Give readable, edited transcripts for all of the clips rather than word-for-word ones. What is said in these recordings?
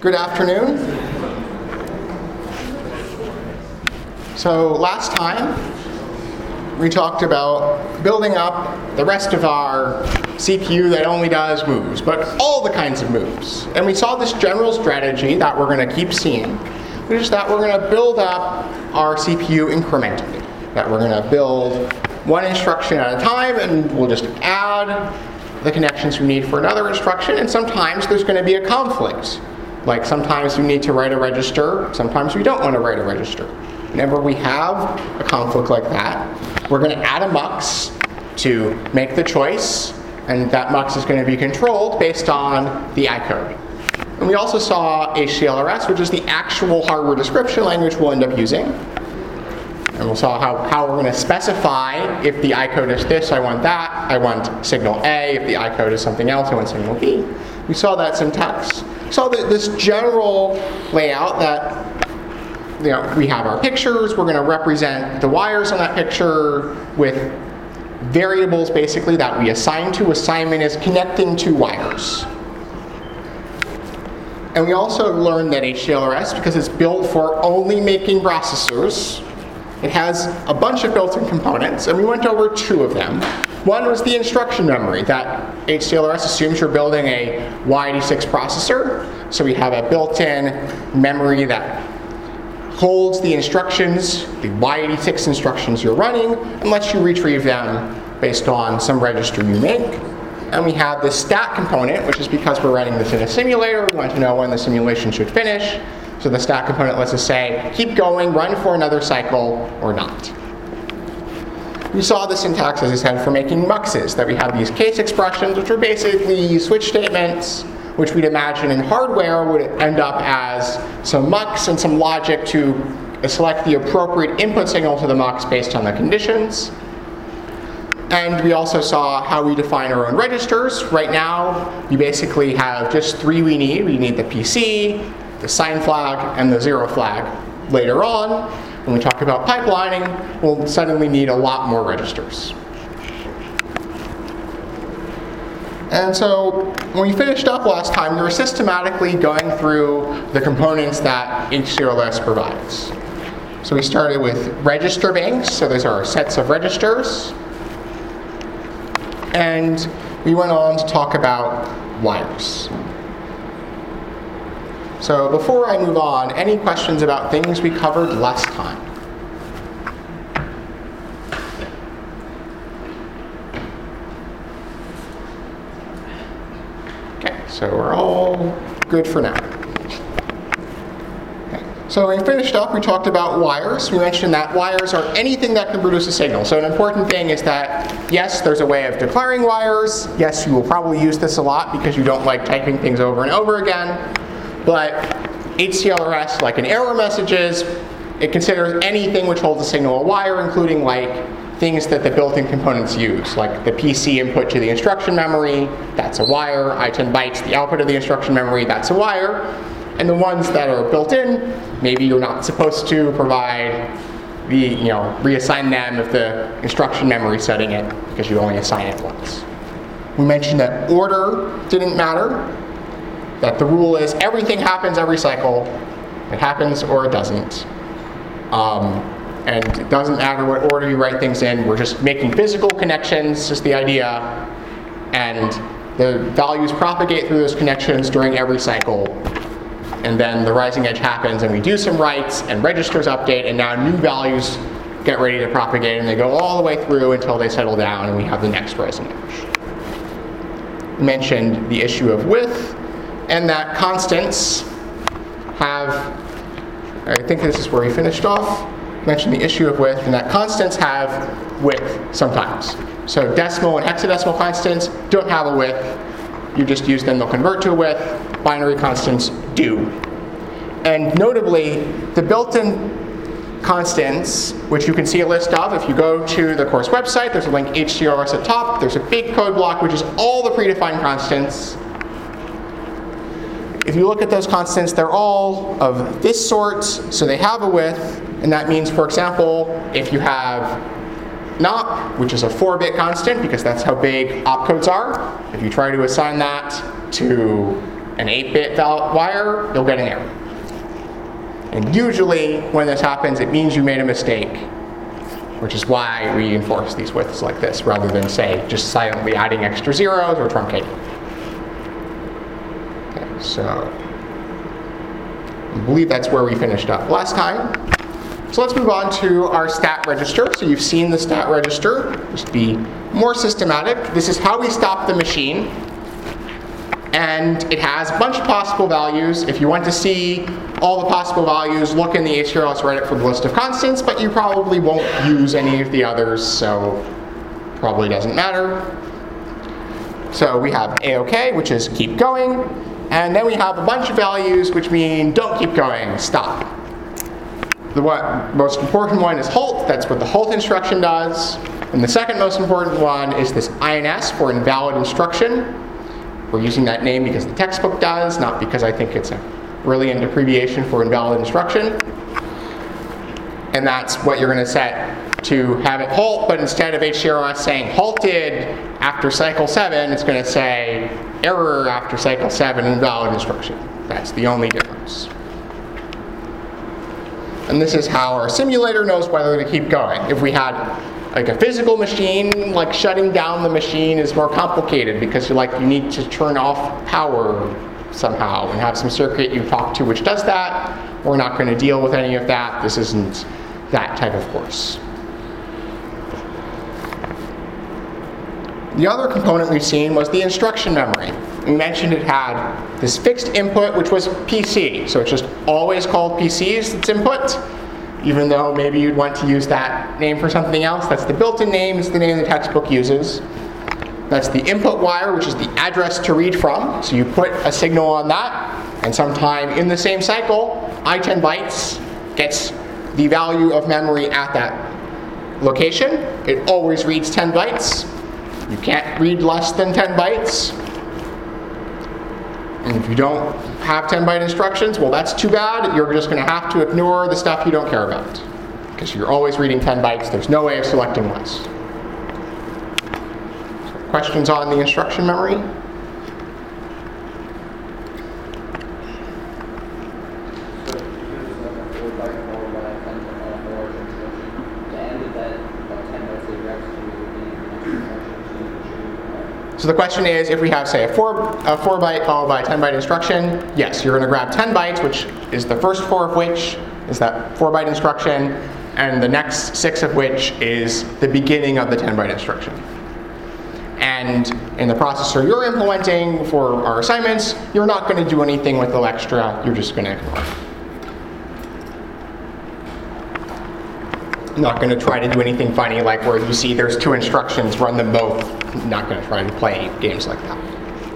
Good afternoon. So last time we talked about building up the rest of our CPU that only does moves, but all the kinds of moves. And we saw this general strategy that we're going to keep seeing, which is that we're going to build up our CPU incrementally. That we're going to build one instruction at a time, and we'll just add the connections we need for another instruction, and sometimes there's going to be a conflict. Like sometimes we need to write a register, sometimes we don't want to write a register. Whenever we have a conflict like that, we're going to add a mux to make the choice, and that mux is going to be controlled based on the I code. And we also saw HCLRS, which is the actual hardware description language we'll end up using. And we saw how we're going to specify if the I code is this, I want that. I want signal A. If the I code is something else, I want signal B. We saw that syntax. We saw this general layout that we have our pictures. We're going to represent the wires on that picture with variables, basically, that we assign to. Assignment is connecting two wires. And we also learned that HCLRS, because it's built for only making processors, it has a bunch of built-in components, and we went over two of them. One was the instruction memory, that HCLRS assumes you're building a y86 processor. So we have a built-in memory that holds the instructions, the y86 instructions you're running, and lets you retrieve them based on some register you make. And we have the stat component, which is because we're running this in a simulator, we want to know when the simulation should finish. So the stat component lets us say, keep going, run for another cycle, or not. We saw the syntax, as I said, for making muxes, that we have these case expressions, which are basically switch statements, which we'd imagine in hardware would end up as some mux and some logic to select the appropriate input signal to the mux based on the conditions. And we also saw how we define our own registers. Right now, you basically have just three we need. We need the PC, the sign flag, and the zero flag. Later on, when we talk about pipelining, we'll suddenly need a lot more registers. And so when we finished up last time, we were systematically going through the components that HCLRS provides. So we started with register banks. So those are our sets of registers. And we went on to talk about wires. So before I move on, any questions about things we covered last time? Okay, so we're all good for now. Okay. So when we finished up, we talked about wires. We mentioned that wires are anything that can produce a signal. So an important thing is that, yes, there's a way of declaring wires. Yes, you will probably use this a lot because you don't like typing things over and over again. But HCLRS, like in error messages, it considers anything which holds a signal a wire, including like things that the built-in components use, like the PC input to the instruction memory, that's a wire. I10 bytes, the output of the instruction memory, that's a wire. And the ones that are built in, maybe you're not supposed to provide the, reassign them if the instruction memory is setting it, because you only assign it once. We mentioned that order didn't matter. That the rule is everything happens every cycle. It happens or it doesn't. And it doesn't matter what order you write things in. We're just making physical connections, just the idea. And the values propagate through those connections during every cycle. And then the rising edge happens, and we do some writes, and registers update, and now new values get ready to propagate, and they go all the way through until they settle down, and we have the next rising edge. We mentioned the issue of width, and that constants have, I think this is where we finished off, mentioned the issue of width, and that constants have width sometimes. So decimal and hexadecimal constants don't have a width. You just use them, they'll convert to a width. Binary constants do. And notably, the built-in constants, which you can see a list of, if you go to the course website, there's a link HCLRS at top, there's a big code block which is all the predefined constants. If you look at those constants, they're all of this sort, so they have a width, and that means, for example, if you have NOP, which is a 4-bit constant, because that's how big opcodes are, if you try to assign that to an 8-bit wire, you'll get an error. And usually when this happens, it means you made a mistake, which is why we enforce these widths like this, rather than, say, just silently adding extra zeros or truncating. Okay, so I believe that's where we finished up last time. So let's move on to our stat register. So you've seen the stat register. Just be more systematic. This is how we stop the machine. And it has a bunch of possible values. If you want to see all the possible values, look in the HTRLS Reddit for the list of constants, but you probably won't use any of the others, so probably doesn't matter. So we have AOK, which is keep going. And then we have a bunch of values which mean don't keep going, stop. The most important one is halt. That's what the halt instruction does. And the second most important one is this INS for invalid instruction. We're using that name because the textbook does, not because I think it's a brilliant abbreviation for invalid instruction. And that's what you're going to set to have it halt, but instead of HTRLS saying halted after cycle 7, it's going to say error after cycle 7, invalid instruction. That's the only difference. And this is how our simulator knows whether to keep going. If we had like a physical machine, like shutting down the machine is more complicated because you need to turn off power somehow and have some circuit you talk to which does that. We're not going to deal with any of that. This isn't that type of course. The other component we've seen was the instruction memory. We mentioned it had this fixed input, which was PC. So it's just always called PC as its input, even though maybe you'd want to use that name for something else. That's the built-in name. It's the name the textbook uses. That's the input wire, which is the address to read from. So you put a signal on that, and sometime in the same cycle, I10 bytes gets the value of memory at that location. It always reads 10 bytes. You can't read less than 10 bytes. And if you don't have 10-byte instructions, well, that's too bad. You're just going to have to ignore the stuff you don't care about, because you're always reading 10 bytes. There's no way of selecting less. So, questions on the instruction memory? So the question is, if we have, say, a 4-byte followed by a 10-byte instruction, yes, you're going to grab 10 bytes, which is the first 4 of which is that 4-byte instruction, and the next 6 of which is the beginning of the 10-byte instruction. And in the processor you're implementing for our assignments, you're not going to do anything with the extra. You're just going to ignore it. Not going to try to do anything funny like where you see there's 2 instructions, run them both. Not going to try to play games like that.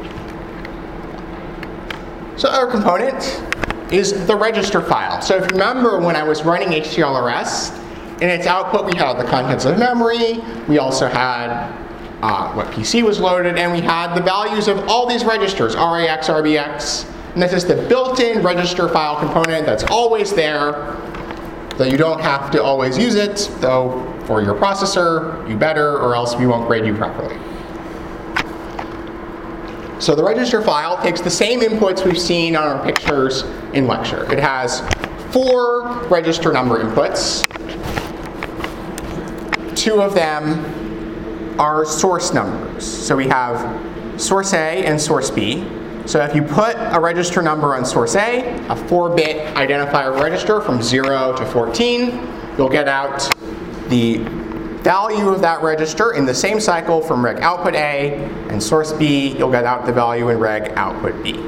So our component is the register file. So if you remember when I was running HTLRS, in its output we had the contents of memory, we also had what PC was loaded, and we had the values of all these registers, RAX, RBX, and this is the built-in register file component that's always there. So you don't have to always use it, though for your processor, you better, or else we won't grade you properly. So the register file takes the same inputs we've seen on our pictures in lecture. It has 4 register number inputs. 2 of them are source numbers. So we have source A and source B. So if you put a register number on source A, a 4-bit identifier register from 0 to 14, you'll get out the value of that register in the same cycle from reg output A, and source B, you'll get out the value in reg output B.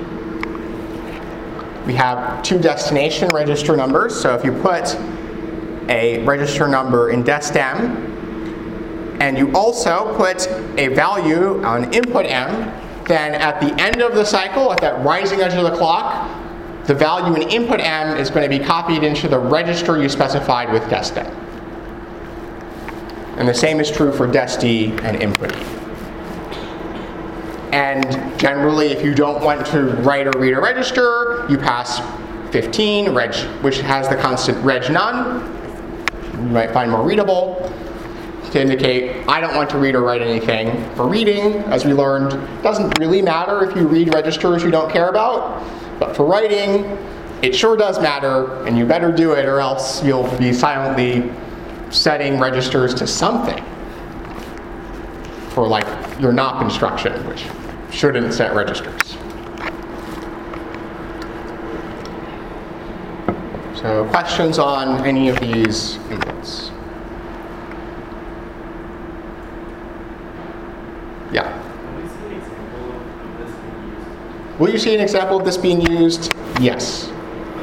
We have 2 destination register numbers, so if you put a register number in dest M, and you also put a value on input M, then at the end of the cycle, at that rising edge of the clock, the value in input M is going to be copied into the register you specified with dest M. And the same is true for dest E and input E. And generally, if you don't want to write or read a register, you pass 15, which has the constant reg none. You might find more readable. to indicate I don't want to read or write anything. For reading, as we learned, it doesn't really matter if you read registers you don't care about. But for writing, it sure does matter, and you better do it or else you'll be silently setting registers to something. For like your NOP instruction, which shouldn't set registers. So questions on any of these inputs? Yeah. Will you see an example of this being used? Yes.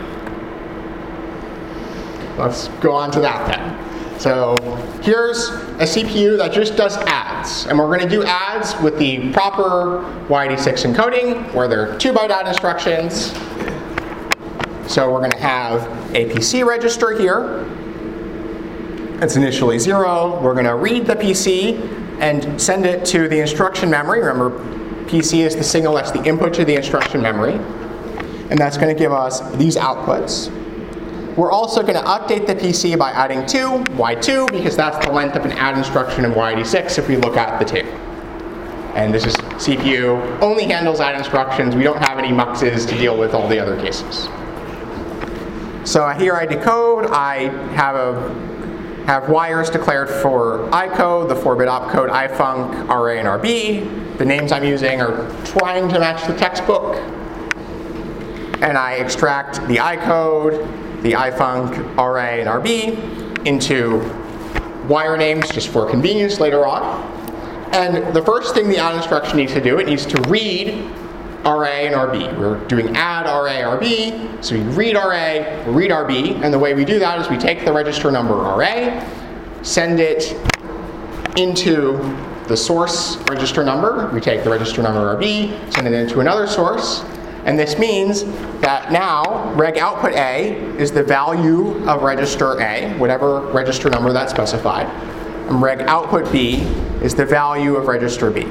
Let's go on to that then. So here's a CPU that just does adds. And we're going to do adds with the proper Y86 encoding, where there are 2-byte add instructions. So we're going to have a PC register here. It's initially 0. We're going to read the PC and send it to the instruction memory. Remember, PC is the signal that's the input to the instruction memory. And that's going to give us these outputs. We're also going to update the PC by adding 2, Y2, because that's the length of an add instruction in Y86 if we look at the table. And this is CPU, only handles add instructions. We don't have any muxes to deal with all the other cases. So here I decode. I have wires declared for ICode, the 4-bit opcode ifunc, RA, and RB. The names I'm using are trying to match the textbook. And I extract the ICode, the ifunc, RA, and RB into wire names just for convenience later on. And the first thing the add instruction needs to do, it needs to read RA and RB. We're doing add RA, RB, so we read RA, read RB, and the way we do that is we take the register number RA, send it into the source register number. We take the register number RB, send it into another source, and this means that now reg output A is the value of register A, whatever register number that's specified, and reg output B is the value of register B.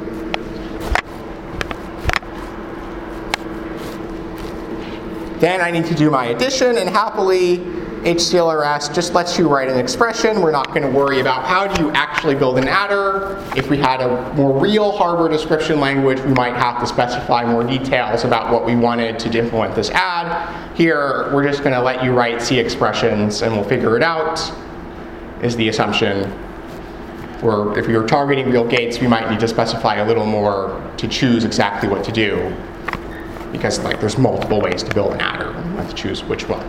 Then I need to do my addition, and happily HCLRS just lets you write an expression. We're not going to worry about how do you actually build an adder. If we had a more real hardware description language, we might have to specify more details about what we wanted to implement this add. Here, we're just going to let you write C expressions, and we'll figure it out, is the assumption. Or if we were targeting real gates, we might need to specify a little more to choose exactly what to do. Because there's multiple ways to build an adder. We have to choose which one.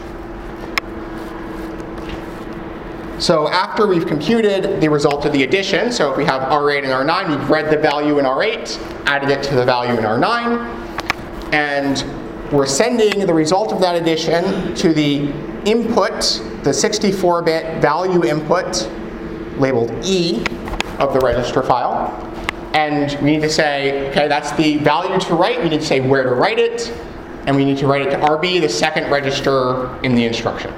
So after we've computed the result of the addition, so if we have R8 and R9, we've read the value in R8, added it to the value in R9, and we're sending the result of that addition to the input, the 64-bit value input, labeled E, of the register file. And we need to say, okay, that's the value to write. We need to say where to write it. And we need to write it to RB, the second register in the instruction.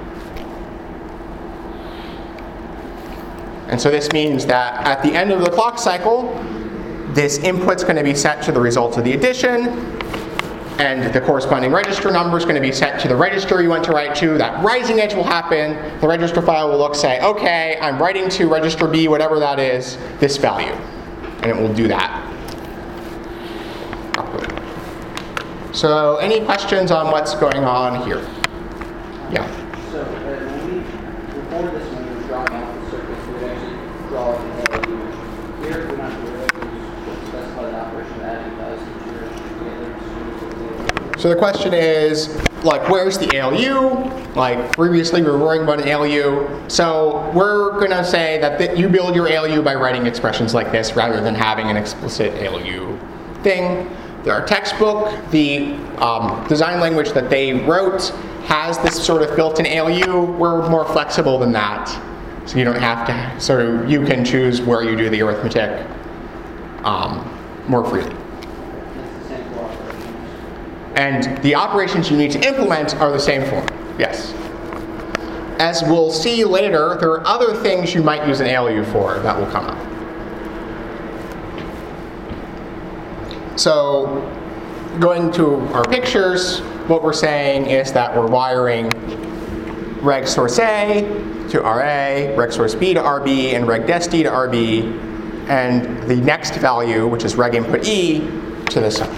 And so this means that at the end of the clock cycle, this input's going to be set to the result of the addition. And the corresponding register number is going to be set to the register you want to write to. That rising edge will happen. The register file will look, say, okay, I'm writing to register B, whatever that is, this value. And it will do that. So any questions on what's going on here? Yeah? So when we record this, when we're drawing out the circuits, we would actually draw an ALU. Here, we're not going to specify the operation that adding does. So the question is, where's the ALU? Previously we were worrying about an ALU. So we're going to say that you build your ALU by writing expressions like this rather than having an explicit ALU thing. Our textbook, the design language that they wrote, has this sort of built-in ALU. We're more flexible than that. So you don't have to, you can choose where you do the arithmetic more freely. And the operations you need to implement are the same form. Yes. As we'll see later, there are other things you might use an ALU for that will come up. So going to our pictures, what we're saying is that we're wiring reg source A to RA, reg source B to RB, and reg dest D to RB, and the next value, which is reg input E, to the sum.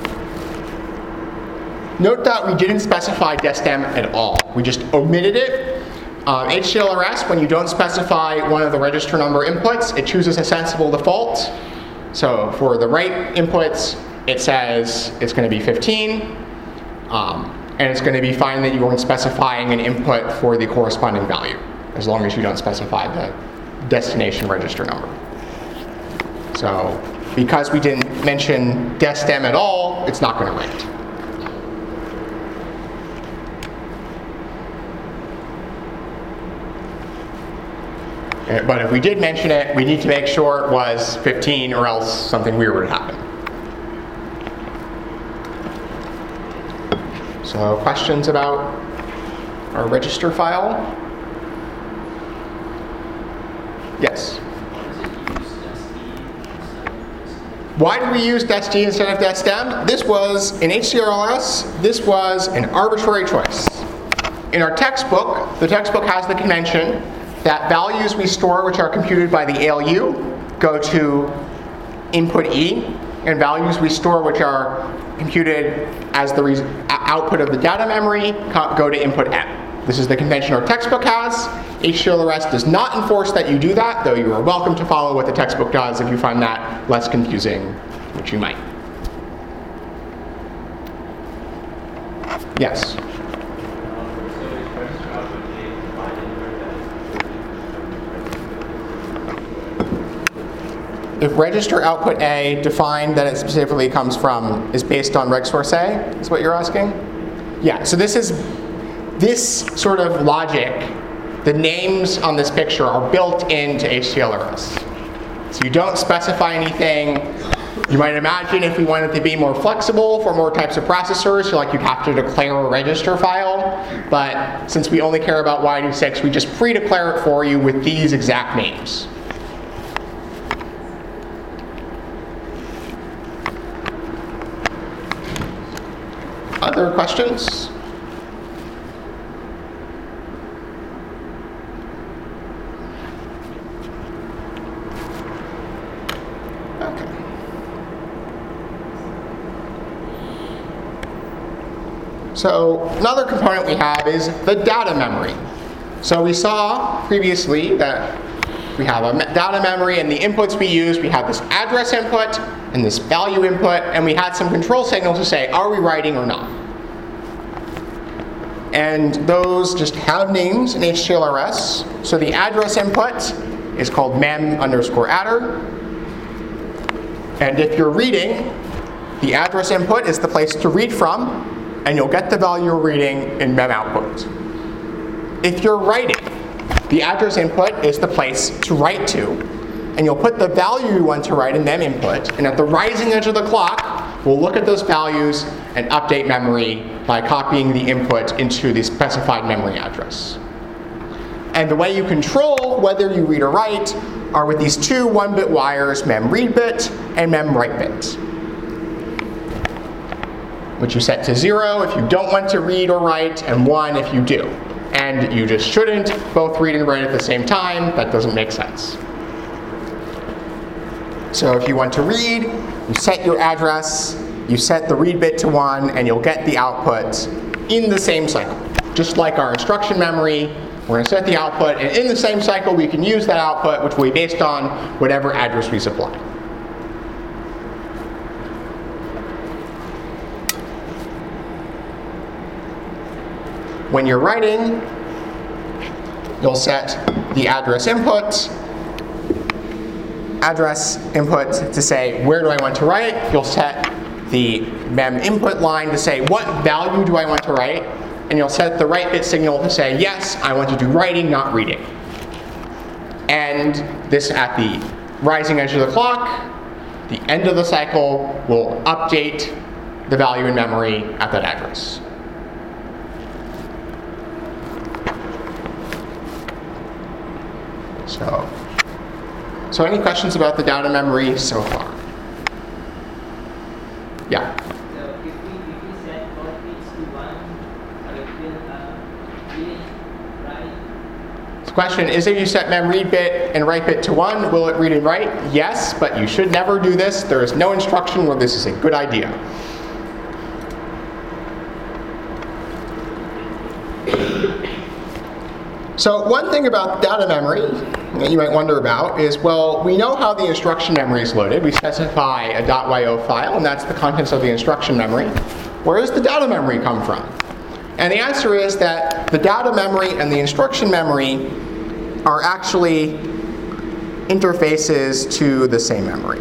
Note that we didn't specify destem at all. We just omitted it. HTLRS, when you don't specify one of the register number inputs, it chooses a sensible default. So for the write inputs, it says it's going to be 15. And it's going to be fine that you weren't specifying an input for the corresponding value, as long as you don't specify the destination register number. So because we didn't mention destem at all, it's not going to write. But if we did mention it, we need to make sure it was 15 or else something weird would happen. So questions about our register file? Yes? Why did we use dest D instead of destem? This was, in HTLRS, this was an arbitrary choice. In our textbook, the textbook has the convention that values we store, which are computed by the ALU, go to input E, and values we store, which are computed as the output of the data memory, go to input M. This is the convention our textbook has. HTLRS does not enforce that you do that, though you are welcome to follow what the textbook does if you find that less confusing, which you might. Yes? If register output A defined that it specifically comes from is based on reg source A, is what you're asking? Yeah, so this sort of logic, the names on this picture are built into HTLRS. So you don't specify anything. You might imagine if we wanted to be more flexible for more types of processors, you'd have to declare a register file. But since we only care about Y26, we just pre-declare it for you with these exact names. Other questions? Okay. So another component we have is the data memory. So we saw previously that we have a data memory, and the inputs we use, we have this address input and this value input, and we had some control signals to say, are we writing or not? And those just have names in HTLRS. So the address input is called mem_adder. And if you're reading, the address input is the place to read from, and you'll get the value you're reading in mem output. If you're writing, the address input is the place to write to, and you'll put the value you want to write in mem input, and at the rising edge of the clock, we'll look at those values and update memory by copying the input into the specified memory address. And the way you control whether you read or write are with these two 1-bit wires, mem read bit and mem write bit, which you set to 0 if you don't want to read or write, and 1 if you do. And you just shouldn't both read and write at the same time. That doesn't make sense. So if you want to read, you set your address, you set the read bit to 1, and you'll get the output in the same cycle. Just like our instruction memory, we're going to set the output, and in the same cycle we can use that output, which will be based on whatever address we supply. When you're writing, you'll set the address input to say, where do I want to write? You'll set the mem input line to say, what value do I want to write? And you'll set the write bit signal to say, yes, I want to do writing, not reading. And this at the rising edge of the clock, the end of the cycle, will update the value in memory at that address. So any questions about the data memory so far? Yeah? So if we set both bits to 1, I will read, right? question is, if you set mem read bit and write bit to 1, will it read and write? Yes, but you should never do this. There is no instruction where this is a good idea. So one thing about data memory that you might wonder about is, well, we know how the instruction memory is loaded. We specify a .yo file, and that's the contents of the instruction memory. Where does the data memory come from? And the answer is that the data memory and the instruction memory are actually interfaces to the same memory.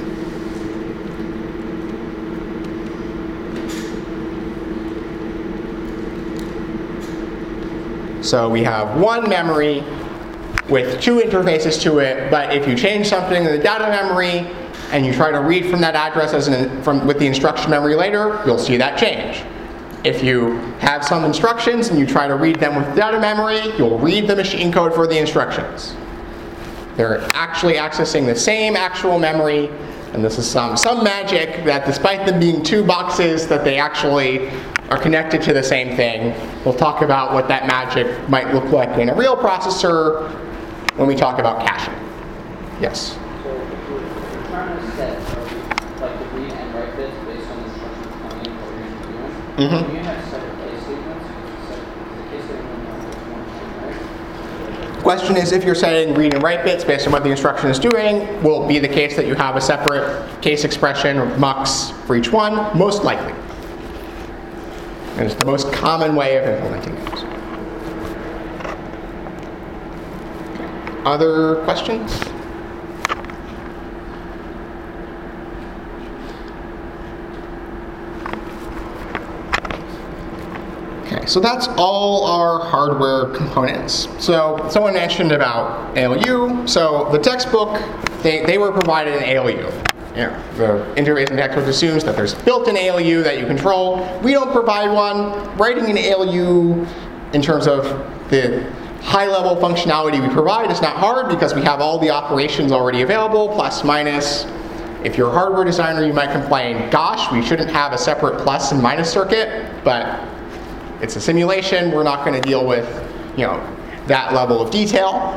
So we have one memory with two interfaces to it, but if you change something in the data memory and you try to read from that address with the instruction memory later, you'll see that change. If you have some instructions and you try to read them with the data memory, you'll read the machine code for the instructions. They're actually accessing the same actual memory, and this is some magic that despite them being two boxes, that they actually are connected to the same thing. We'll talk about what that magic might look like in a real processor when we talk about caching. Yes? So if you're trying to set like the read and write bits based on the instructions coming in, what you're doing, Mm-hmm. you have separate case statements. The case statement is one thing, right? Question is, if you're setting read and write bits based on what the instruction is doing, will it be the case that you have a separate case expression or mux for each one? Most likely. And it's the most common way of implementing it. Other questions? Okay, so that's all our hardware components. So someone mentioned about ALU. So the textbook, they were provided an ALU. The interface in the textbook assumes that there's built-in ALU that you control. We don't provide one. Writing an ALU in terms of the high-level functionality we provide is not hard because we have all the operations already available, plus, minus. If you're a hardware designer, you might complain, gosh, we shouldn't have a separate plus and minus circuit, but it's a simulation. We're not going to deal with, that level of detail.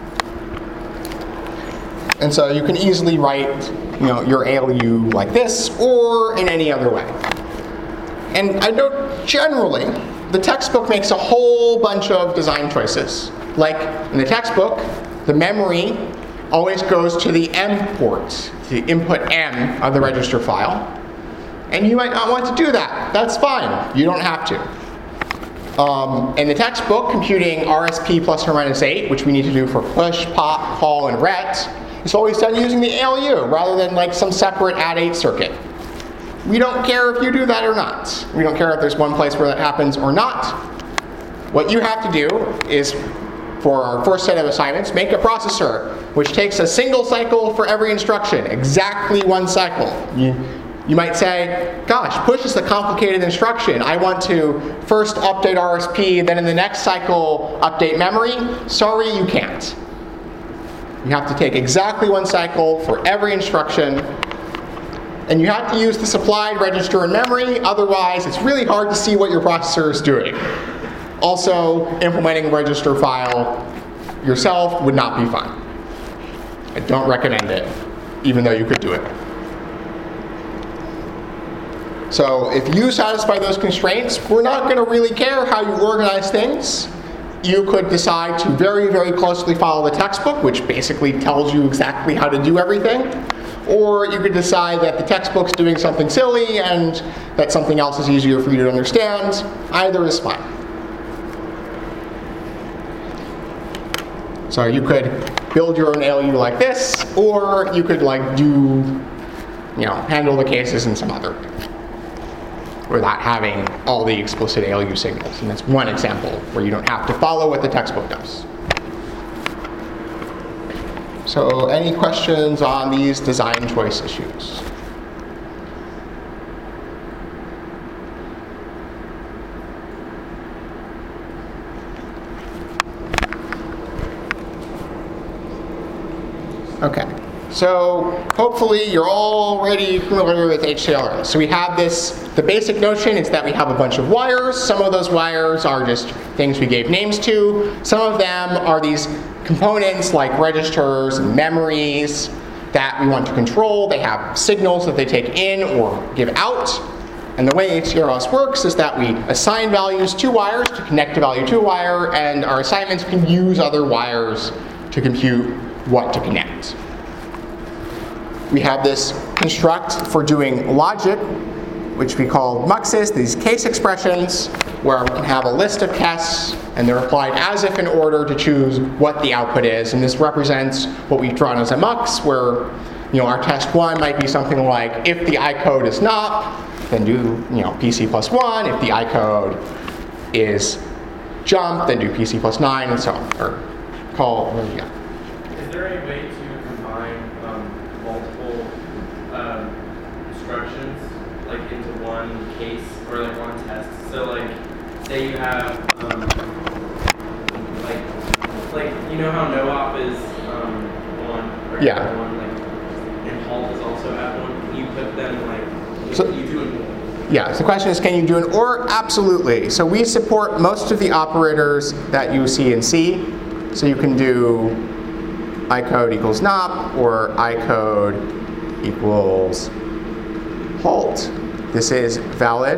And so you can easily write, your ALU like this or in any other way. And I note generally, the textbook makes a whole bunch of design choices. Like in the textbook, the memory always goes to the M port, the input M of the register file. And you might not want to do that. That's fine. You don't have to. In the textbook, computing RSP plus or minus 8, which we need to do for push, pop, call, and ret, is always done using the ALU rather than like some separate add8 circuit. We don't care if you do that or not. We don't care if there's one place where that happens or not. What you have to do is, for our first set of assignments, make a processor which takes a single cycle for every instruction, exactly one cycle. You might say, gosh, push is a complicated instruction. I want to first update RSP, then in the next cycle update memory. Sorry, you can't. You have to take exactly one cycle for every instruction, and you have to use the supplied register and memory, otherwise it's really hard to see what your processor is doing. Also, implementing a register file yourself would not be fun. I don't recommend it, even though you could do it. So if you satisfy those constraints, we're not going to really care how you organize things. You could decide to very, very closely follow the textbook, which basically tells you exactly how to do everything. Or you could decide that the textbook's doing something silly and that something else is easier for you to understand. Either is fine. So you could build your own ALU like this, or you could handle the cases in some other way, without having all the explicit ALU signals. And that's one example where you don't have to follow what the textbook does. So any questions on these design choice issues? Okay. So hopefully you're already familiar with HCLR. So we have the basic notion is that we have a bunch of wires. Some of those wires are just things we gave names to. Some of them are these components like registers and memories that we want to control. They have signals that they take in or give out. And the way HCRLS works is that we assign values to wires to connect a value to a wire, and our assignments can use other wires to compute what to connect. We have this construct for doing logic, which we call muxes, these case expressions, where we can have a list of tests, and they're applied as if in order to choose what the output is. And this represents what we've drawn as a mux, where our test 1 might be something like, if the I code is not, then do PC plus 1. If the I code is jump, then do PC plus 9, and so on. Or call, yeah. Is there a way to combine multiple instructions like into one case or like one test? So like, say you have like how no op is 1 or Yeah. 1, like, and halt is also at 1. Can you put them like? So, you do it more? Yeah, so the question is, can you do an OR? Absolutely. So we support most of the operators that you see in C. So you can do icode equals nop or icode equals halt. This is valid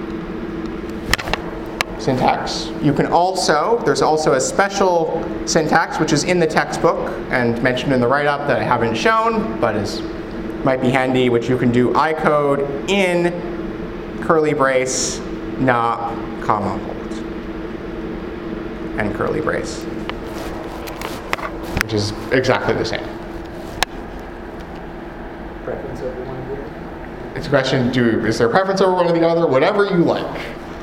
syntax. You can also, there's also a special syntax which is in the textbook and mentioned in the write-up that I haven't shown, but might be handy, which you can do icode in curly brace, nop, comma, halt, and curly brace, which is exactly the same. Preference over one of the It's a question, is there a preference over one or the other? Whatever you like.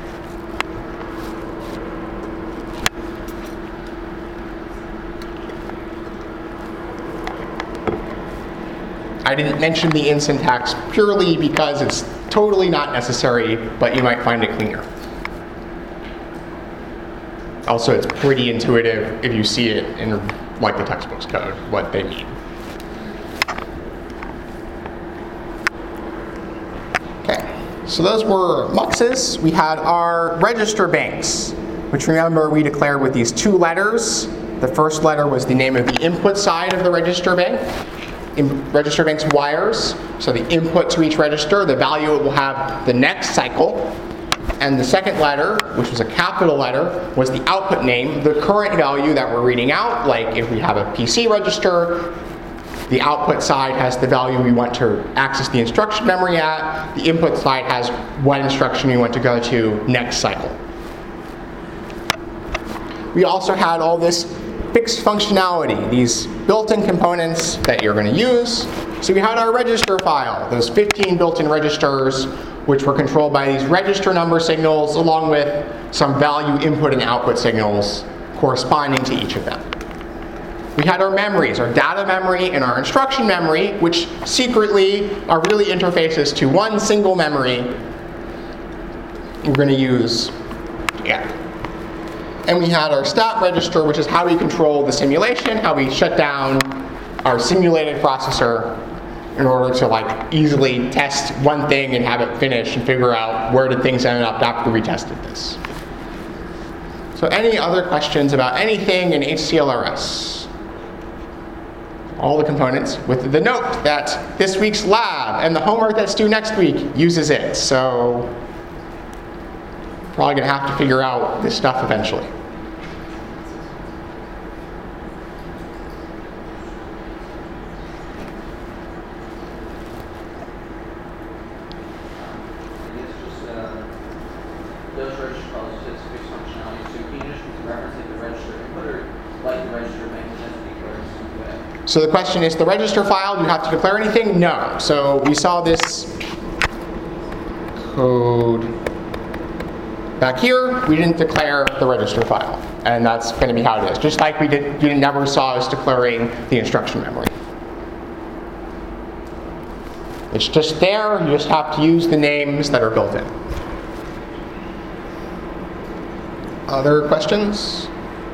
I didn't mention the in syntax purely because it's totally not necessary, but you might find it cleaner. Also, it's pretty intuitive if you see it in like the textbook's code, what they mean. Okay, so those were muxes. We had our register banks, which remember we declared with these 2 letters. The first letter was the name of the input side of the register bank. Register bank's wires, so the input to each register, the value it will have the next cycle. And the second letter, which was a capital letter, was the output name, the current value that we're reading out. Like if we have a PC register, the output side has the value we want to access the instruction memory at. The input side has what instruction we want to go to next cycle. We also had all this fixed functionality, these built-in components that you're going to use. So we had our register file, those 15 built-in registers, which were controlled by these register number signals, along with some value input and output signals corresponding to each of them. We had our memories, our data memory and our instruction memory, which secretly are really interfaces to one single memory we're going to use together. And we had our stat register, which is how we control the simulation, how we shut down our simulated processor in order to easily test one thing and have it finish and figure out where did things end up after we tested this. So any other questions about anything in HCLRS? All the components, with the note that this week's lab and the homework that's due next week uses it. So probably going to have to figure out this stuff eventually. Those register files just fixed functionality. So can you just reference the register input or like the register bank has to be declared in some way? So the question is, the register file, do you have to declare anything? No. So we saw this code back here. We didn't declare the register file. And that's going to be how it is. Just like you never saw us declaring the instruction memory. It's just there. You just have to use the names that are built in. Other questions?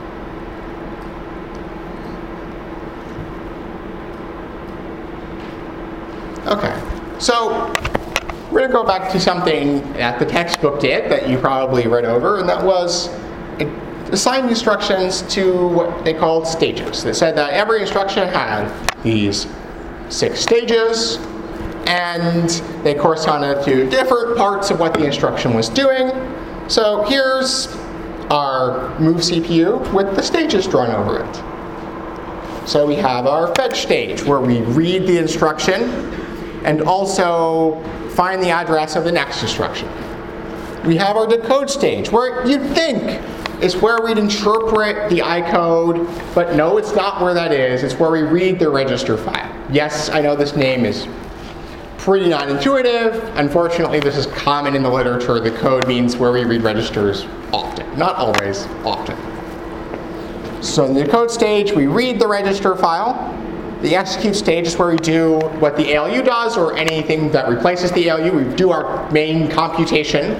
Okay, so we're going to go back to something that the textbook did that you probably read over, and that was assigned instructions to what they called stages. They said that every instruction had these 6 stages, and they corresponded to different parts of what the instruction was doing. So here's our move CPU with the stages drawn over it. So we have our fetch stage, where we read the instruction and also find the address of the next instruction. We have our decode stage, where you'd think is where we'd interpret the I code, but no, it's not where that is. It's where we read the register file. Yes, I know this name is pretty non-intuitive. Unfortunately, this is common in the literature. The code means where we read registers often. Not always, often. So in the decode stage, we read the register file. The execute stage is where we do what the ALU does, or anything that replaces the ALU. We do our main computation.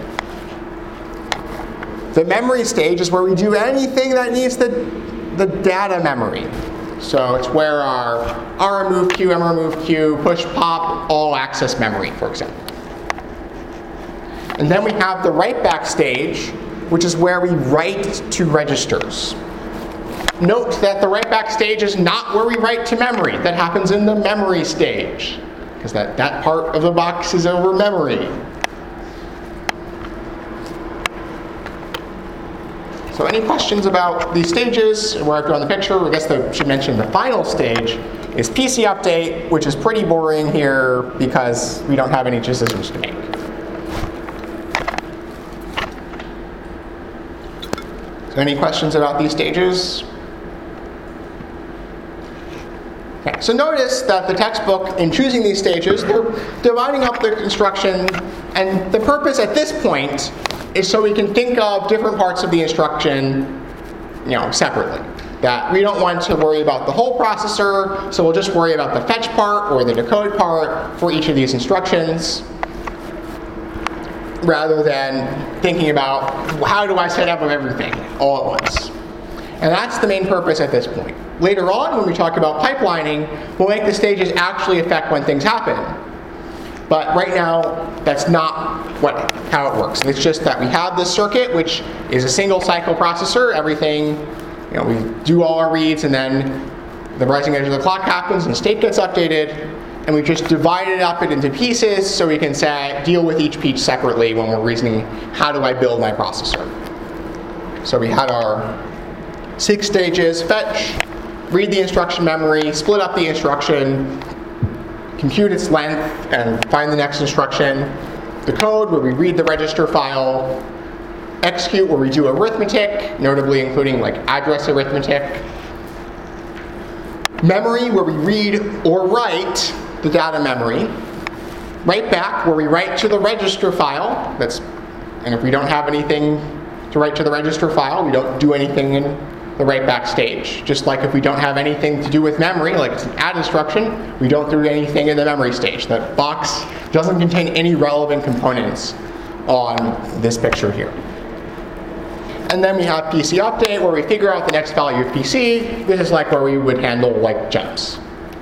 The memory stage is where we do anything that needs the data memory. So it's where our RMove queue, MRemove queue, push pop, all access memory, for example. And then we have the write back stage, which is where we write to registers. Note that the write back stage is not where we write to memory. That happens in the memory stage, because that part of the box is over memory. So any questions about these stages, where I've drawn the picture? I guess I should mention the final stage is PC update, which is pretty boring here because we don't have any decisions to make. So any questions about these stages? Okay, so notice that the textbook, in choosing these stages, they're dividing up the instruction, and the purpose at this point is so we can think of different parts of the instruction, separately. That we don't want to worry about the whole processor, so we'll just worry about the fetch part or the decode part for each of these instructions, rather than thinking about how do I set up everything all at once. And that's the main purpose at this point. Later on, when we talk about pipelining, we'll make the stages actually affect when things happen. But right now, that's not how it works. It's just that we have this circuit, which is a single cycle processor. Everything, we do all our reads, and then the rising edge of the clock happens, and state gets updated, and we just divided up it into pieces so we can deal with each piece separately when we're reasoning, how do I build my processor? So we had our 6 stages: fetch, read the instruction memory, split up the instruction, compute its length, and find the next instruction. Decode, where we read the register file. Execute, where we do arithmetic, notably including address arithmetic. Memory, where we read or write the data memory. Write back, where we write to the register file. And if we don't have anything to write to the register file, we don't do anything in the write back stage. Just like if we don't have anything to do with memory, like it's an add instruction, we don't do anything in the memory stage. That box doesn't contain any relevant components on this picture here. And then we have PC update, where we figure out the next value of PC. This is where we would handle jumps.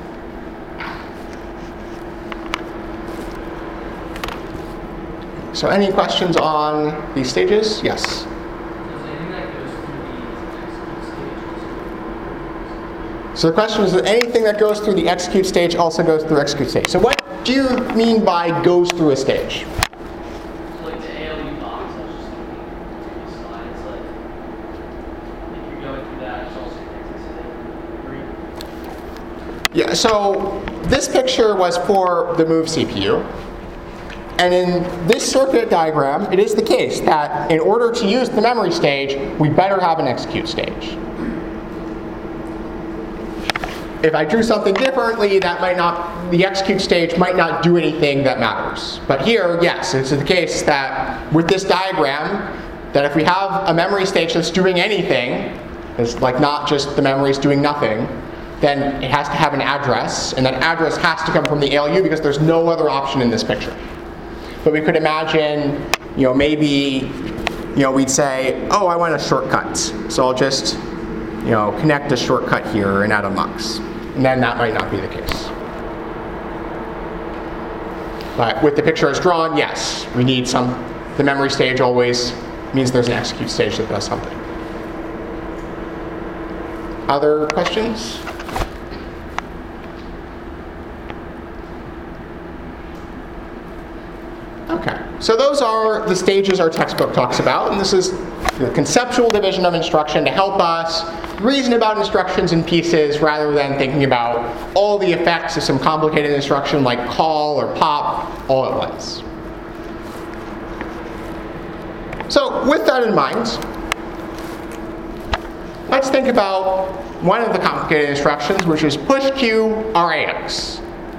So any questions on these stages? Yes? So the question is that anything that goes through the execute stage also goes through execute stage. So what do you mean by goes through a stage? So the ALU box, I was just looking at the slides, if you're going through that, it's also connected to the Yeah, so this picture was for the move CPU. And in this circuit diagram, it is the case that in order to use the memory stage, we better have an execute stage. If I drew something differently, the execute stage might not do anything that matters. But here, yes, it's the case that with this diagram, that if we have a memory stage that's doing anything, it's not just the memory is doing nothing, then it has to have an address, and that address has to come from the ALU because there's no other option in this picture. But we could imagine, maybe, we'd say, oh, I want a shortcut, so I'll just, connect a shortcut here and add a mux. And then that might not be the case. But with the picture as drawn, yes, we need the memory stage always means there's an execute stage that does something. Other questions? Okay, so those are the stages our textbook talks about, and this is the conceptual division of instruction to help us reason about instructions in pieces rather than thinking about all the effects of some complicated instruction like call or pop all at once. So with that in mind, let's think about one of the complicated instructions, which is push Q RAX.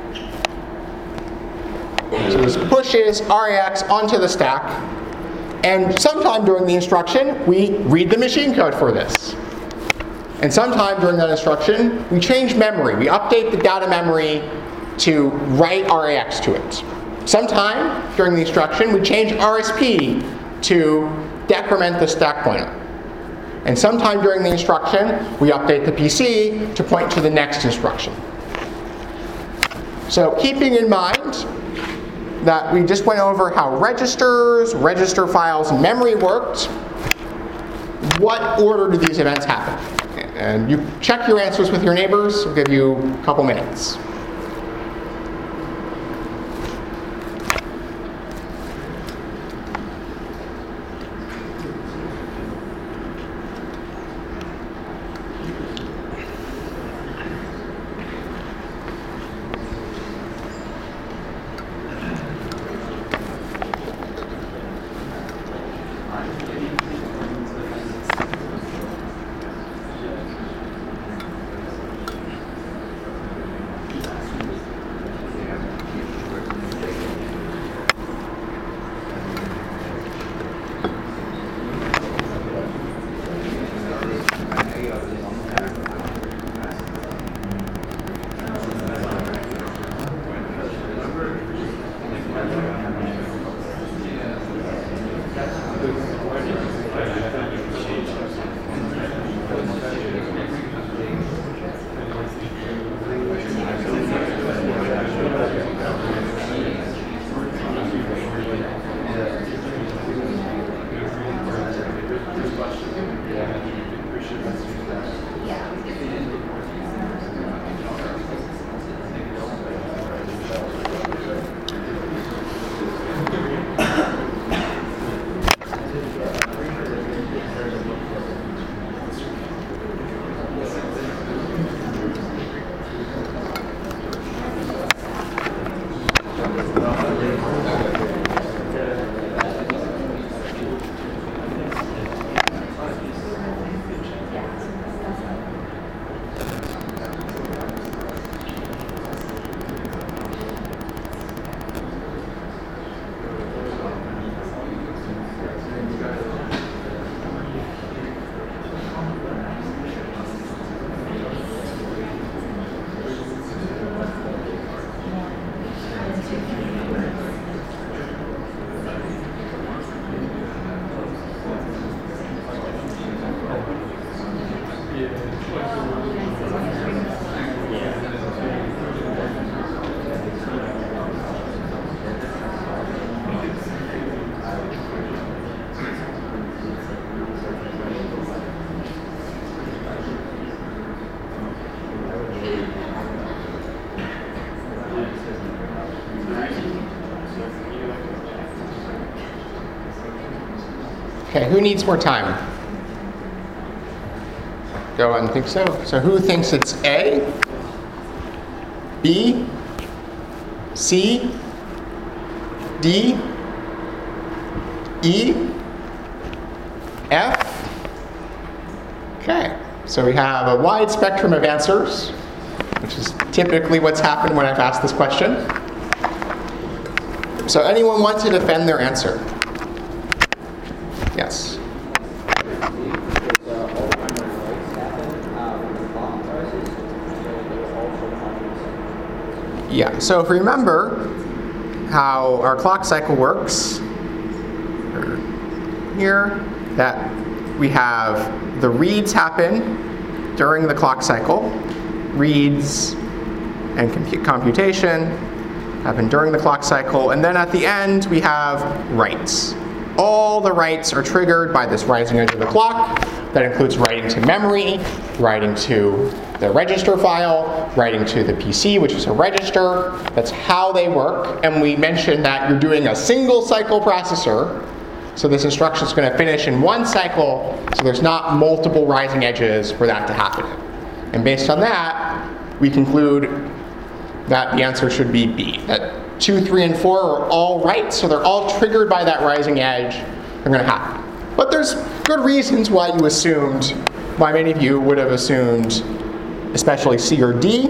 So this pushes RAX onto the stack, and sometime during the instruction, we read the machine code for this. And sometime during that instruction, we change memory. We update the data memory to write RAX to it. Sometime during the instruction, we change RSP to decrement the stack pointer. And sometime during the instruction, we update the PC to point to the next instruction. So keeping in mind that we just went over how registers, register files, and memory worked, what order do these events happen? And you check your answers with your neighbors. I'll give you a couple minutes. Okay, who needs more time? Go on, think so. So who thinks it's A, B, C, D, E, F? Okay, so we have a wide spectrum of answers, which is typically what's happened when I've asked this question. So anyone want to defend their answer? Yes. Yeah, so if we remember how our clock cycle works, here, that we have the reads happen during the clock cycle, reads and computation happen during the clock cycle, and then at the end we have writes. all the writes are triggered by this rising edge of the clock. That includes writing to memory, writing to the register file, writing to the PC, which is a register. That's how they work. And we mentioned that you're doing a single cycle processor. So this instruction is going to finish in one cycle, so there's not multiple rising edges for that to happen. And based on that, we conclude that the answer should be B. That 2, 3, and 4 are all right, so they're all triggered by that rising edge. They're going to happen. But there's good reasons why many of you would have assumed, especially C or D.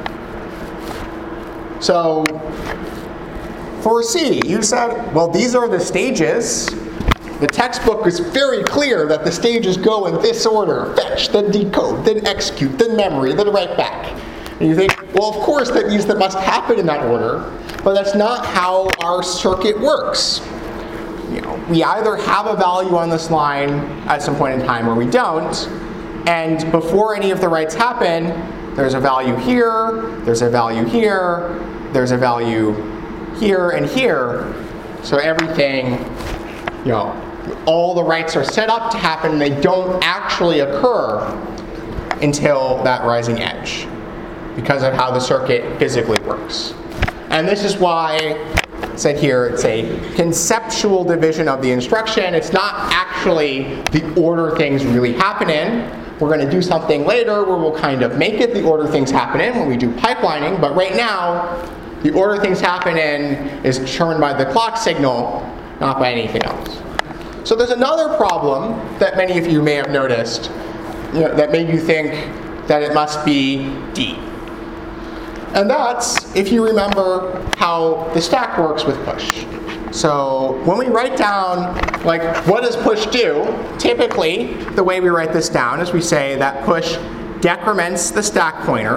So for C, you said, well, these are the stages. The textbook is very clear that the stages go in this order: fetch, then decode, then execute, then memory, then write back. And you think, well, of course that means that must happen in that order, but that's not how our circuit works. We either have a value on this line at some point in time or we don't, and before any of the writes happen, there's a value here, there's a value here, there's a value here and here. So everything, all the writes are set up to happen, and they don't actually occur until that rising edge, because of how the circuit physically works. And this is why I said here it's a conceptual division of the instruction. It's not actually the order things really happen in. We're going to do something later where we'll kind of make it the order things happen in when we do pipelining, but right now, the order things happen in is churned by the clock signal, not by anything else. So there's another problem that many of you may have noticed, that made you think that it must be D. And that's if you remember how the stack works with push. So when we write down, what does push do? Typically, the way we write this down is we say that push decrements the stack pointer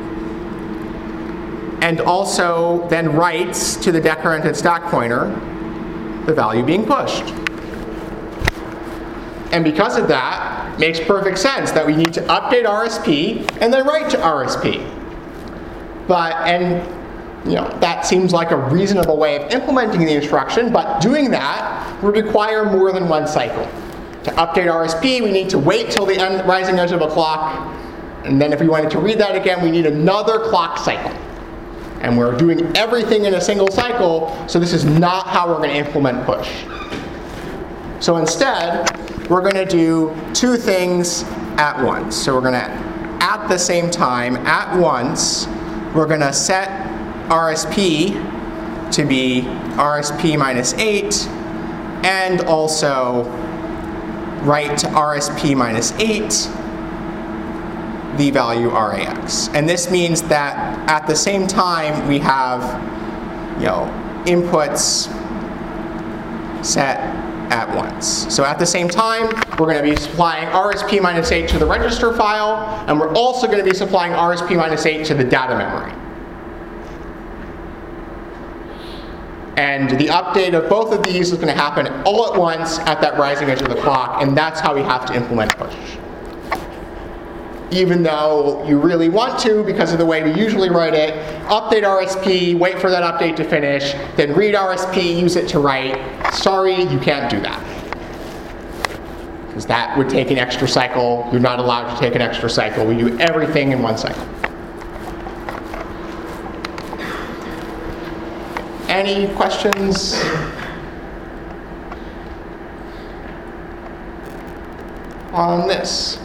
and also then writes to the decremented stack pointer the value being pushed. And because of that, it makes perfect sense that we need to update RSP and then write to RSP. That seems like a reasonable way of implementing the instruction, but doing that would require more than one cycle. To update RSP, we need to wait till the rising edge of a clock, and then if we wanted to read that again, we need another clock cycle. And we're doing everything in a single cycle, so this is not how we're going to implement push. So instead, we're going to do two things at once. So we're going to, at the same time, at once, we're going to set RSP to be RSP minus 8, and also write to RSP minus 8 the value RAX. And this means that at the same time we have inputs set at once. So at the same time, we're going to be supplying RSP minus 8 to the register file, and we're also going to be supplying RSP minus 8 to the data memory. And the update of both of these is going to happen all at once at that rising edge of the clock, and that's how we have to implement push. Even though you really want to, because of the way we usually write it, update RSP, wait for that update to finish, then read RSP, use it to write. Sorry, you can't do that. Because that would take an extra cycle. You're not allowed to take an extra cycle. We do everything in one cycle. Any questions? On this?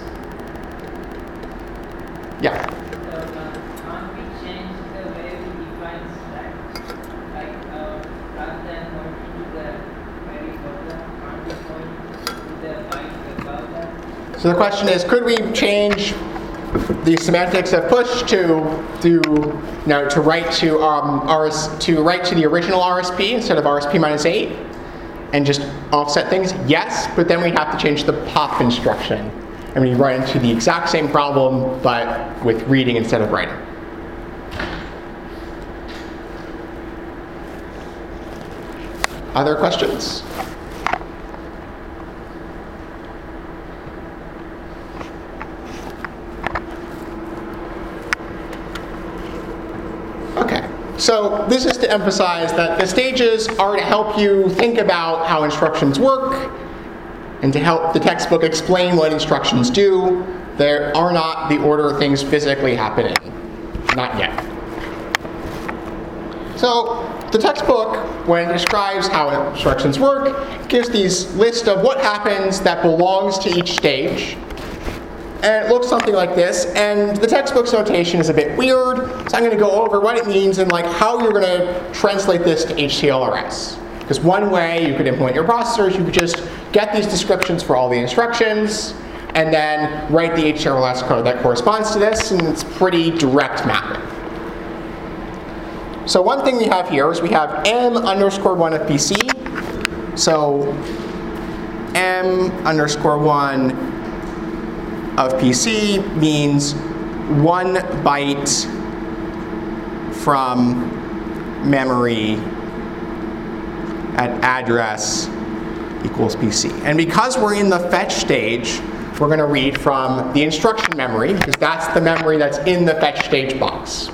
Yeah. Can't we change the way we define stack? Rather than pointing to the very bottom, can't we point to the byte above that? So the question is, could we change the semantics of push to write to the original RSP instead of RSP minus 8 and just offset things? Yes, but then we'd have to change the pop instruction. And we run into the exact same problem, but with reading instead of writing. Other questions? Okay, so So this is to emphasize that the stages are to help you think about how instructions work and to help the textbook explain what instructions do. They are not the order things physically happen in. Not yet. So the textbook, when it describes how instructions work, gives these list of what happens that belongs to each stage. And it looks something like this, and the textbook's notation is a bit weird, so I'm going to go over what it means and like how you're going to translate this to HTLRS. Because one way you could implement your processors, you could just get these descriptions for all the instructions, and then write the HTLRS code that corresponds to this, and it's pretty direct mapping. So one thing we have here is we have m_1 of PC. So m_1 of PC means 1 byte from memory at address equals PC. And because we're in the fetch stage, we're going to read from the instruction memory, because that's the memory that's in the fetch stage box.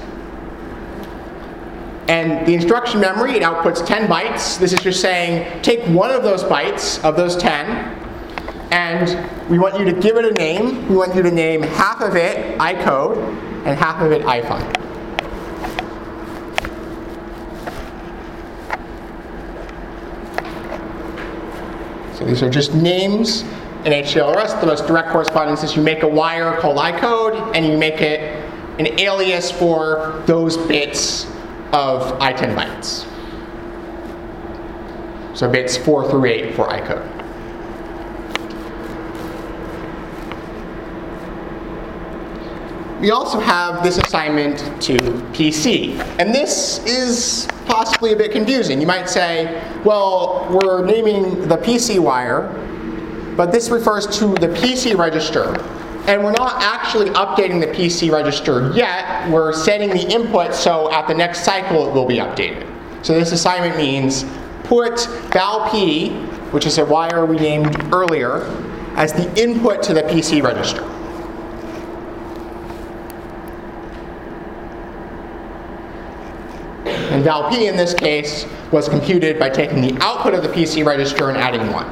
And the instruction memory, it outputs 10 bytes. This is just saying, take one of those bytes, of those 10, and we want you to give it a name. We want you to name half of it ICode and half of it iFun. So these are just names in HTLRS. The most direct correspondence is you make a wire called ICode, and you make it an alias for those bits of I10 bytes. So bits 4 through 8 for ICode. We also have this assignment to PC. And this is possibly a bit confusing. You might say, well, we're naming the PC wire, but this refers to the PC register. And we're not actually updating the PC register yet. We're setting the input so at the next cycle it will be updated. So this assignment means put val_p, which is a wire we named earlier, as the input to the PC register. And val_p in this case was computed by taking the output of the PC register and adding 1.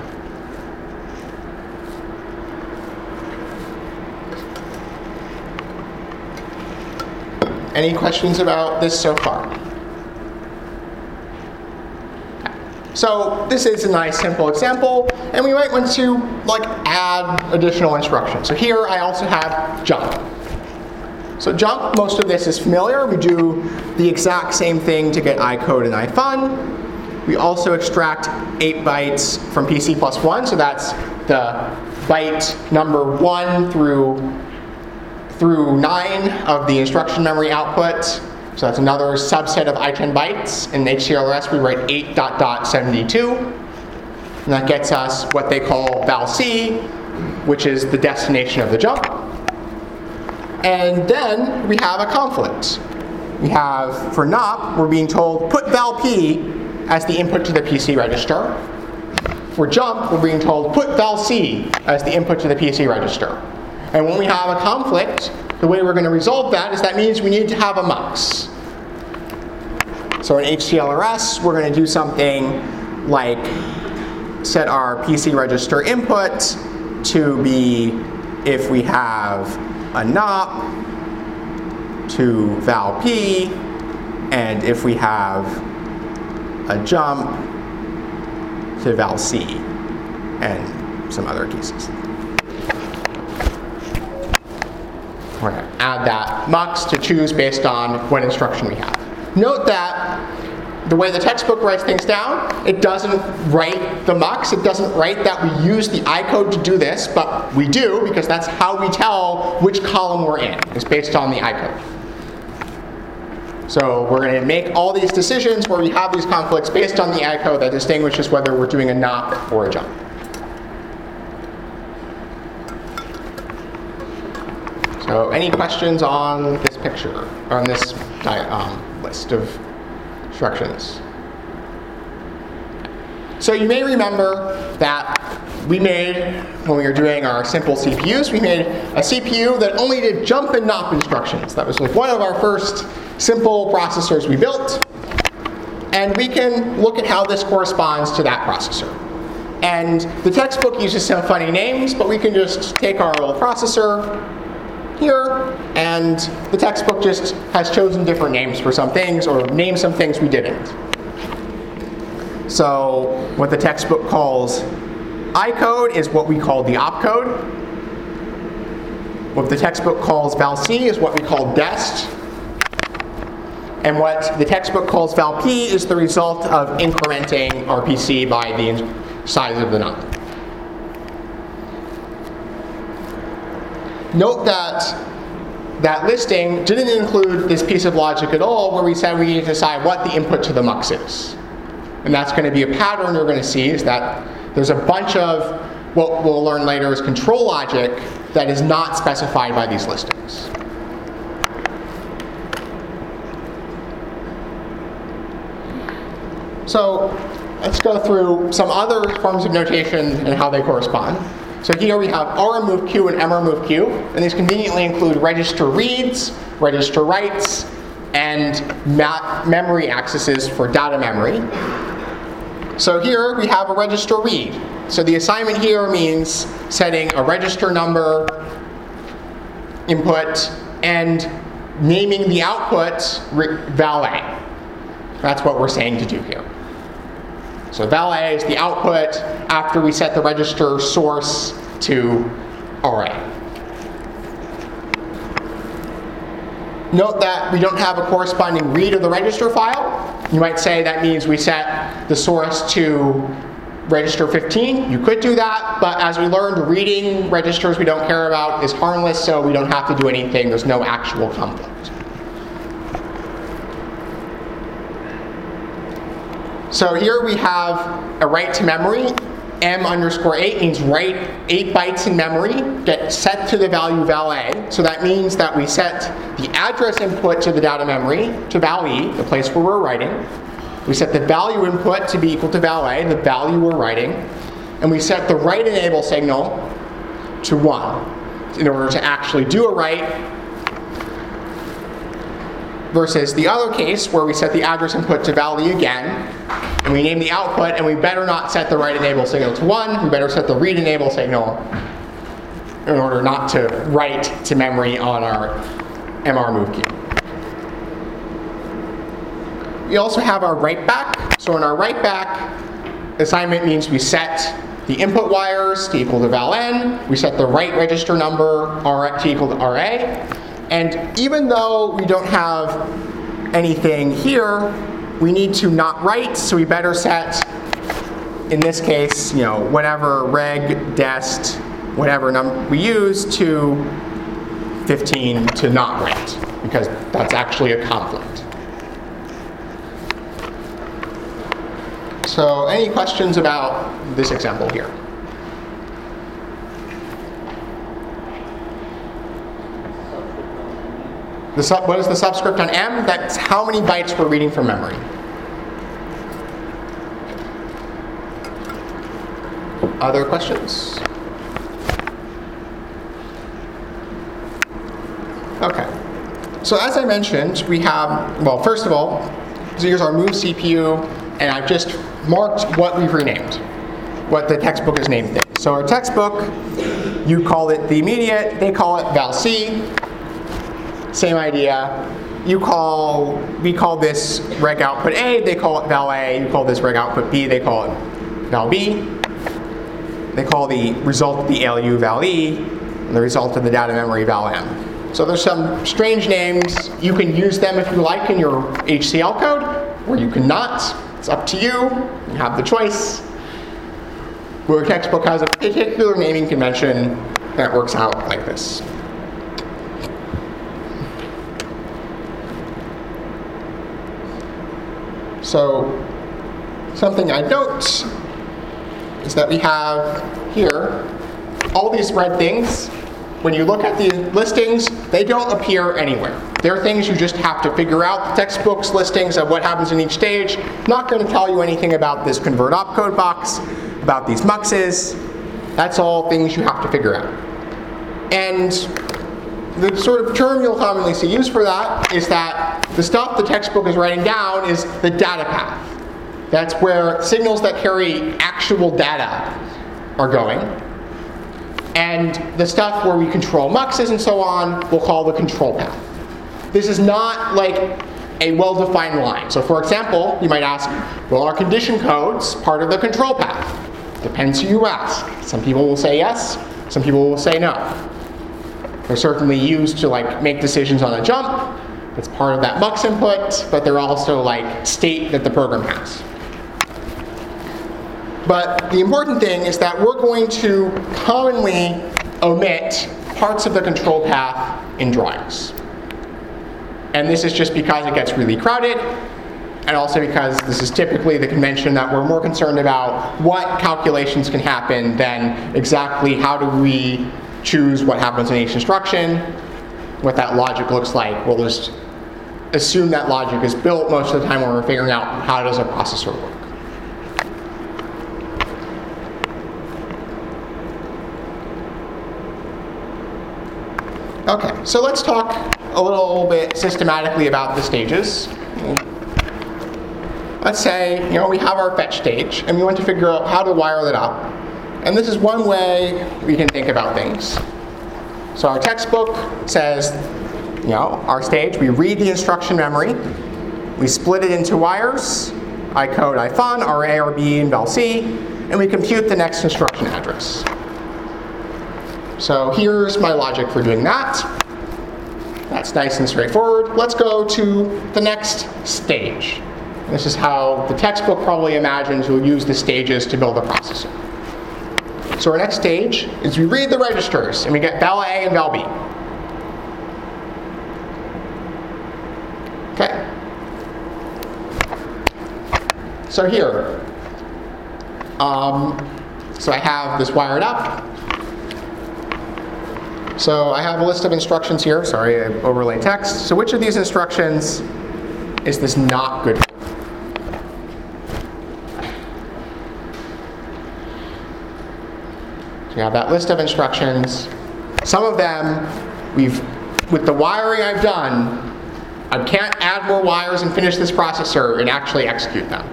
Any questions about this so far? So this is a nice simple example, and we might want to add additional instructions. So here I also have jump. So jump, most of this is familiar. We do the exact same thing to get iCode and iFun. We also extract 8 bytes from PC plus 1, so that's the byte number 1 through 9 of the instruction memory output. So that's another subset of I10 bytes. In HTLRS, we write 8.72. And that gets us what they call val_c, which is the destination of the jump. And then we have a conflict. We have, for NOP, we're being told, put val_p as the input to the PC register. For jump, we're being told, put val_c as the input to the PC register. And when we have a conflict, the way we're going to resolve that is that means we need to have a mux. So in HTLRS, we're going to do something like set our PC register input to be, if we have a NOP, to val_p, and if we have a jump, to val_c, and some other cases. We're going to add that mux to choose based on what instruction we have. Note that the way the textbook writes things down, it doesn't write the mux. It doesn't write that we use the iCode to do this, but we do because that's how we tell which column we're in. It's based on the iCode. So we're going to make all these decisions where we have these conflicts based on the iCode that distinguishes whether we're doing a NOP or a jump. So any questions on this picture, or on this list of instructions? So you may remember that we made, when we were doing our simple CPUs, we made a CPU that only did jump and NOP instructions. That was like one of our first simple processors we built. And we can look at how this corresponds to that processor. And the textbook uses some funny names, but we can just take our little processor here, and the textbook just has chosen different names for some things, or named some things we didn't. So what the textbook calls I-code is what we call the opcode. What the textbook calls val-C is what we call dest. And what the textbook calls val-P is the result of incrementing our PC by the size of the number. Note that that listing didn't include this piece of logic at all where we said we need to decide what the input to the mux is. And that's going to be a pattern you're going to see, is that there's a bunch of what we'll learn later is control logic that is not specified by these listings. So let's go through some other forms of notation and how they correspond. So here we have RMoveQ and MRMoveQ, and these conveniently include register reads, register writes, and memory accesses for data memory. So here we have a register read. So the assignment here means setting a register number input and naming the output val-A. That's what we're saying to do here. So val-A is the output after we set the register source to RA. Note that we don't have a corresponding read of the register file. You might say that means we set the source to register 15. You could do that, but as we learned, reading registers we don't care about is harmless, so we don't have to do anything. There's no actual conflict. So here we have a write to memory. M_8 means write 8 bytes in memory, get set to the value val-A. So that means that we set the address input to the data memory to val-E, the place where we're writing. We set the value input to be equal to val-A, the value we're writing. And we set the write enable signal to 1 in order to actually do a write, versus the other case where we set the address input to val-E again, and we name the output, and we better not set the write enable signal to 1, we better set the read enable signal in order not to write to memory on our MRMoveQ. We also have our write back. So in our write back, assignment means we set the input wires to equal to val-N, we set the write register number to equal to RA, and even though we don't have anything here, we need to not write, so we better set, in this case, whatever reg dest, whatever number we use, to 15 to not write, because that's actually a conflict. So any questions about this example here? What is the subscript on M? That's how many bytes we're reading from memory. Other questions? Okay. So as I mentioned, we have, well, first of all, so here's our move CPU, and I've just marked what we've renamed, what the textbook has named it. So our textbook, you call it the immediate, they call it val-C. Same idea. We call this reg output A, they call it val-A. You call this reg output B, they call it val-B. They call the result of the ALU val-E, and the result of the data memory val-M. So there's some strange names. You can use them if you like in your HCL code, or you cannot. It's up to you. You have the choice. Your textbook has a particular naming convention that works out like this. So something I note is that we have here all these red things. When you look at the listings, they don't appear anywhere. They're things you just have to figure out. The textbook's listings of what happens in each stage. Not going to tell you anything about this convert opcode box, about these muxes. That's all things you have to figure out. And the sort of term you'll commonly see used for that is that the stuff the textbook is writing down is the data path. That's where signals that carry actual data are going. And the stuff where we control muxes and so on, we'll call the control path. This is not like a well-defined line. So for example, you might ask, well, are condition codes part of the control path? Depends who you ask. Some people will say yes, some people will say no. They're certainly used to make decisions on a jump. It's part of that mux input, but they're also state that the program has. But the important thing is that we're going to commonly omit parts of the control path in drawings. And this is just because it gets really crowded, and also because this is typically the convention that we're more concerned about what calculations can happen than exactly how do we choose what happens in each instruction, what that logic looks like. We'll just assume that logic is built most of the time when we're figuring out how does a processor work. Okay, so let's talk a little bit systematically about the stages. Let's say we have our fetch stage, and we want to figure out how to wire that up. And this is one way we can think about things. So our textbook says, our stage, we read the instruction memory, we split it into wires, I code IFUN, RA, RB, and VALC, and we compute the next instruction address. So here's my logic for doing that. That's nice and straightforward. Let's go to the next stage. This is how the textbook probably imagines you'll use the stages to build a processor. So our next stage is we read the registers, and we get val A and val B. Okay. So here, so I have this wired up. So I have a list of instructions here. Sorry, I overlay text. So which of these instructions is this not good for? So you have that list of instructions. Some of them, with the wiring I've done, I can't add more wires and finish this processor and actually execute them.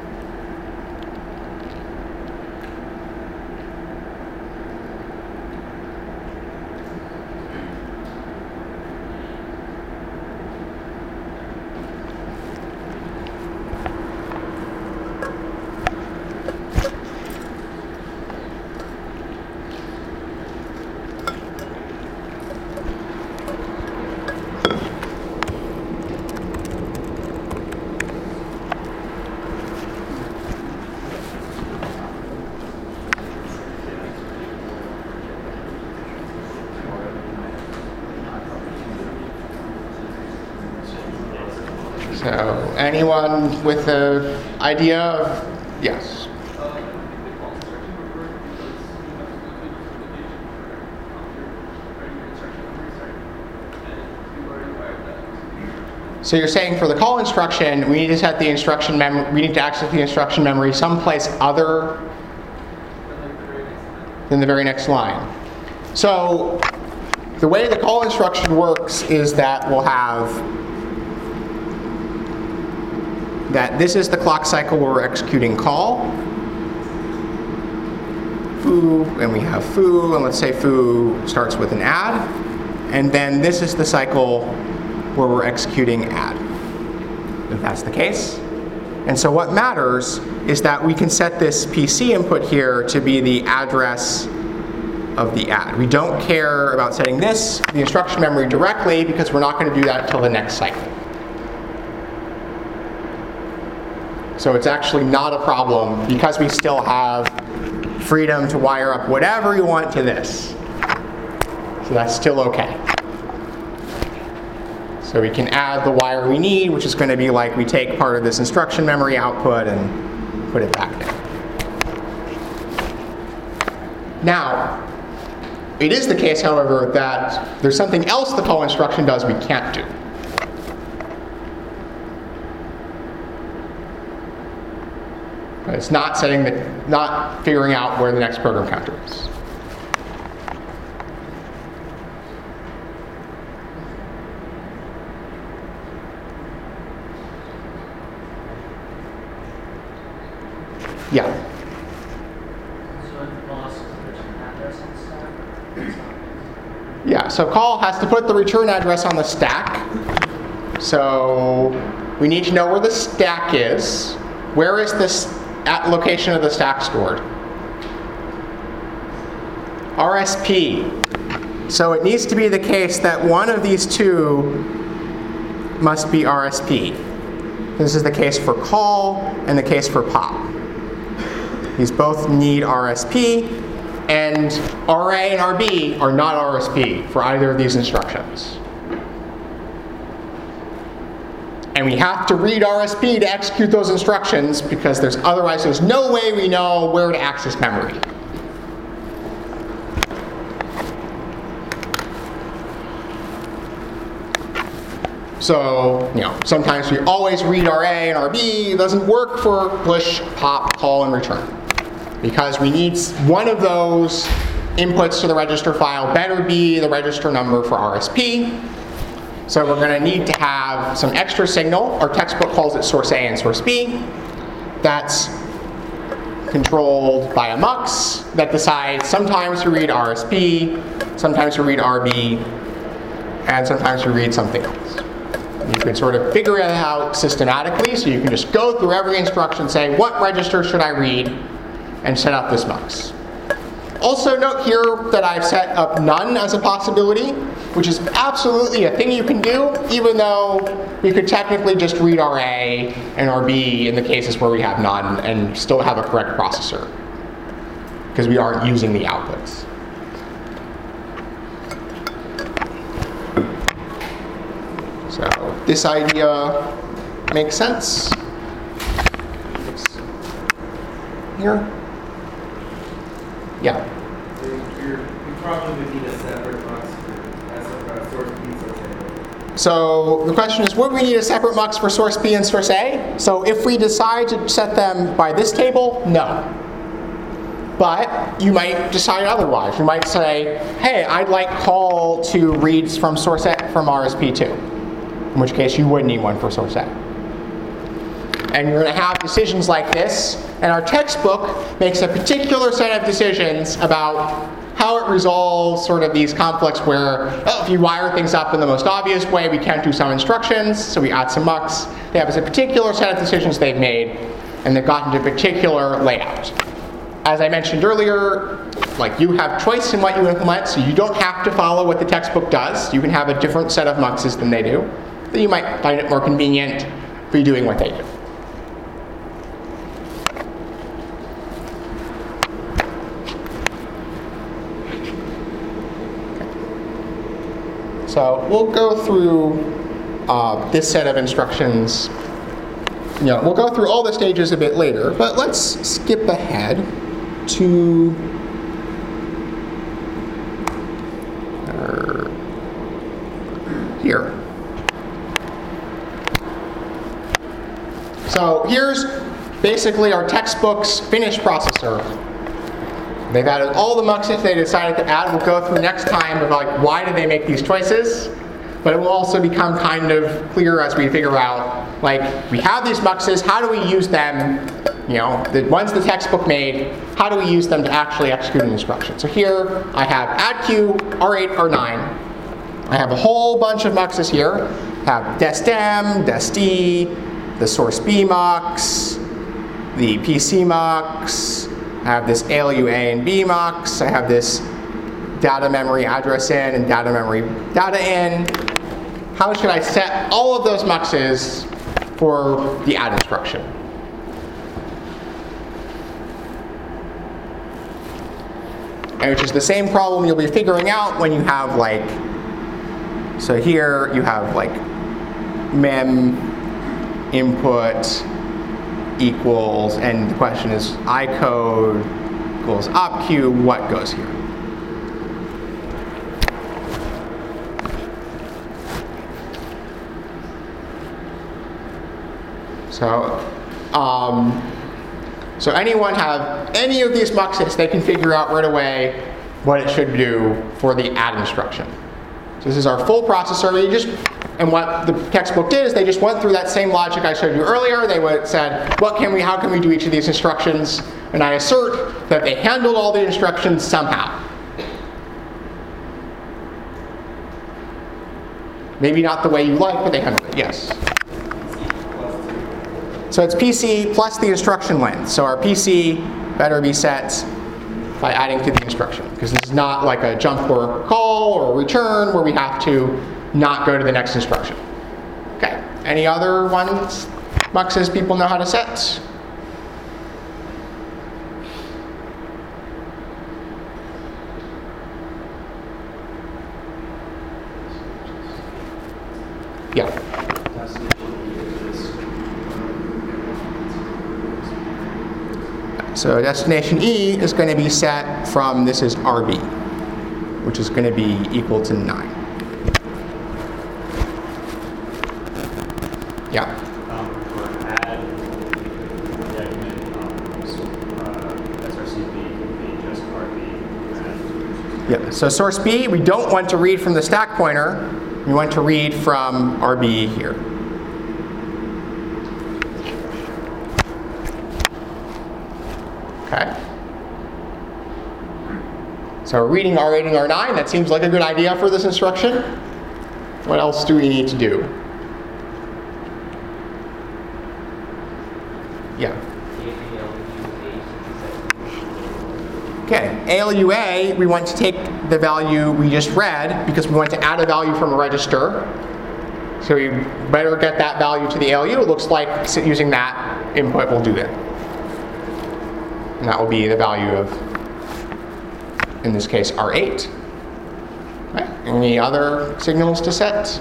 So anyone with an idea of, yes? So you're saying for the call instruction, we need to set the instruction memory, we need to access the instruction memory someplace other than the very next line. So the way the call instruction works is that we'll have that this is the clock cycle where we're executing call, foo, and we have foo, and let's say foo starts with an add, and then this is the cycle where we're executing add, if that's the case. And so what matters is that we can set this PC input here to be the address of the add. We don't care about setting this, the instruction memory, directly, because we're not going to do that until the next cycle. So it's actually not a problem because we still have freedom to wire up whatever you want to this. So that's still okay. So we can add the wire we need, which is going to be like we take part of this instruction memory output and put it back there. Now, it is the case, however, that there's something else the call instruction does we can't do. It's not not figuring out where the next program counter is. Yeah. So if the boss is the return address on stack, it's not. Yeah, so call has to put the return address on the stack. So we need to know where the stack is. Where is this location of the stack stored? RSP. So it needs to be the case that one of these two must be RSP. This is the case for call and the case for pop. These both need RSP, and RA and RB are not RSP for either of these instructions. And we have to read RSP to execute those instructions because otherwise there's no way we know where to access memory. So, sometimes we always read RA and RB. It doesn't work for push, pop, call, and return. Because we need one of those inputs to the register file better be the register number for RSP. So we're going to need to have some extra signal. Our textbook calls it source A and source B. That's controlled by a mux that decides sometimes to read RSP, sometimes to read RB, and sometimes to read something else. You can sort of figure it out systematically, so you can just go through every instruction, say, what register should I read, and set up this mux. Also note here that I've set up none as a possibility, which is absolutely a thing you can do, even though we could technically just read RA and RB in the cases where we have none and still have a correct processor, because we aren't using the outputs. So this idea makes sense. Here? Yeah. You probably would need a separate mux for source B, source A. So the question is, would we need a separate mux for source B and source A? So if we decide to set them by this table, no. But you might decide otherwise. You might say, hey, I'd like call to read from source A from RSP2. In which case you would need one for source A. And you're going to have decisions like this, and our textbook makes a particular set of decisions about how it resolves sort of these conflicts where, if you wire things up in the most obvious way, we can't do some instructions, so we add some mux. They have a particular set of decisions they've made, and they've gotten to a particular layout. As I mentioned earlier, you have choice in what you implement, so you don't have to follow what the textbook does. You can have a different set of muxes than they do. But you might find it more convenient for you doing what they do. So we'll go through this set of instructions. We'll go through all the stages a bit later, but let's skip ahead to here. So here's basically our textbook's finished processor. They've added all the muxes they decided to add. We'll go through next time about why did they make these choices. But it will also become kind of clear as we figure out, we have these muxes, how do we use them? The ones the textbook made, how do we use them to actually execute an instruction? So here I have addq, R8, R9. I have a whole bunch of muxes here. I have dest_m, dest_d, the source B mux, the PC mux. I have this ALU A and B mux. I have this data memory address in and data memory data in. How should I set all of those muxes for the add instruction? And which is the same problem you'll be figuring out when you have so here you have mem input equals, and the question is icode equals opq, what goes here? So anyone have any of these muxes, they can figure out right away what it should do for the add instruction. So this is our full processor. You just And what the textbook did is they just went through that same logic I showed you earlier. They said, how can we do each of these instructions? And I assert that they handled all the instructions somehow. Maybe not the way you like, but they handled it, yes. So it's PC plus the instruction length. So our PC better be set by adding to the instruction, because this is not like a jump or call or return where we have to not go to the next instruction. Okay, any other ones, muxes people know how to set? Yeah. So destination E is going to be set from, this is RB, which is going to be equal to 9. Yeah. For add, SRCB can be just RB. Yeah. So source B, we don't want to read from the stack pointer. We want to read from RB here. Okay. So we're reading R8 and R9. That seems like a good idea for this instruction. What else do we need to do? Yeah. Okay, ALUA, we want to take the value we just read because we want to add a value from a register. So we better get that value to the ALU. It looks like using that input will do that. And that will be the value of, in this case, R8. Right. Any other signals to set?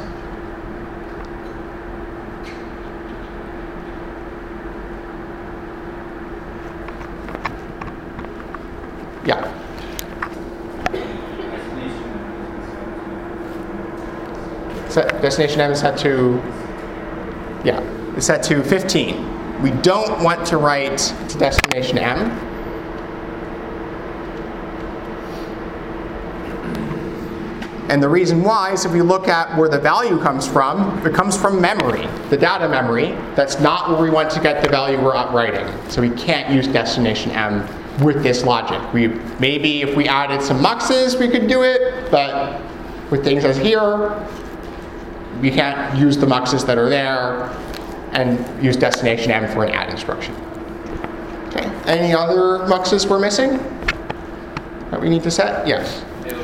Yeah. Set destination M is set to, yeah, it's set to 15. We don't want to write to destination M. And the reason why is if we look at where the value comes from, it comes from memory, the data memory. That's not where we want to get the value we're writing. So we can't use destination M with this logic. Maybe if we added some muxes, we could do it, but with things as here, we can't use the muxes that are there and use destination M for an add instruction. Okay, any other muxes we're missing that we need to set? Yes.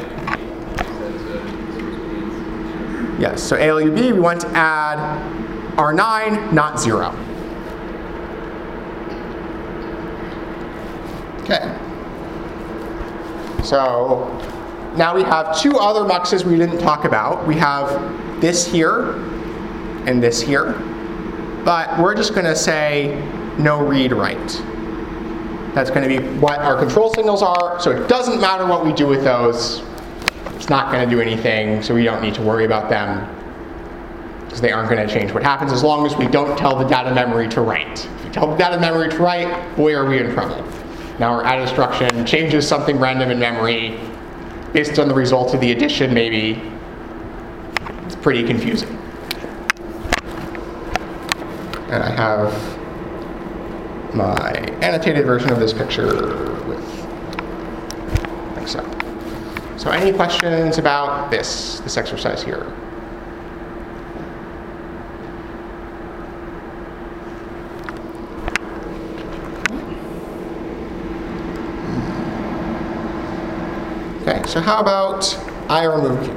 Yes, so ALUB, we want to add R9, not 0. Okay. So now we have two other muxes we didn't talk about. We have this here and this here. But we're just going to say no read write. That's going to be what our control signals are. So it doesn't matter what we do with those. It's not going to do anything, so we don't need to worry about them because they aren't going to change what happens as long as we don't tell the data memory to write. If we tell the data memory to write, boy, are we in trouble. Now our add instruction changes something random in memory based on the result of the addition, maybe. It's pretty confusing. And I have my annotated version of this picture with Excel. So any questions about this exercise here? Okay, so how about iRemoveQ?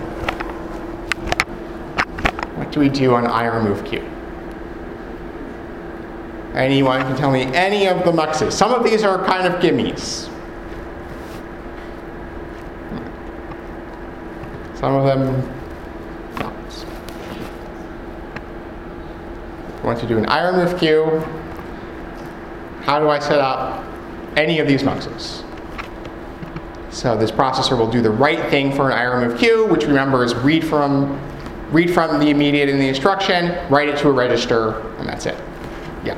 What do we do on iRemoveQ? Anyone can tell me any of the muxes. Some of these are kind of gimmies. Some of them not. I want to do an iRemoveQ. How do I set up any of these muxes? So this processor will do the right thing for an iRemoveQ, which remember is read from the immediate in the instruction, write it to a register, and that's it. Yeah.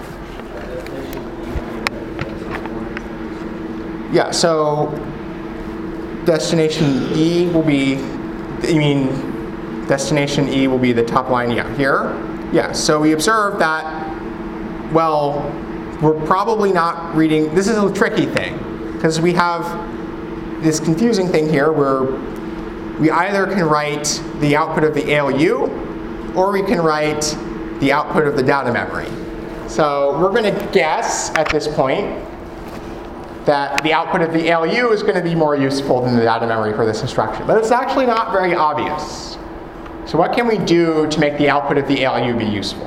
Yeah, so destination E will be, you mean Destination E will be the top line, yeah, here. Yeah, so we observe that, well, we're probably not reading, this is a tricky thing, because we have this confusing thing here where we either can write the output of the ALU, or we can write the output of the data memory. So we're going to guess at this point that the output of the ALU is going to be more useful than the data memory for this instruction. But it's actually not very obvious. So what can we do to make the output of the ALU be useful?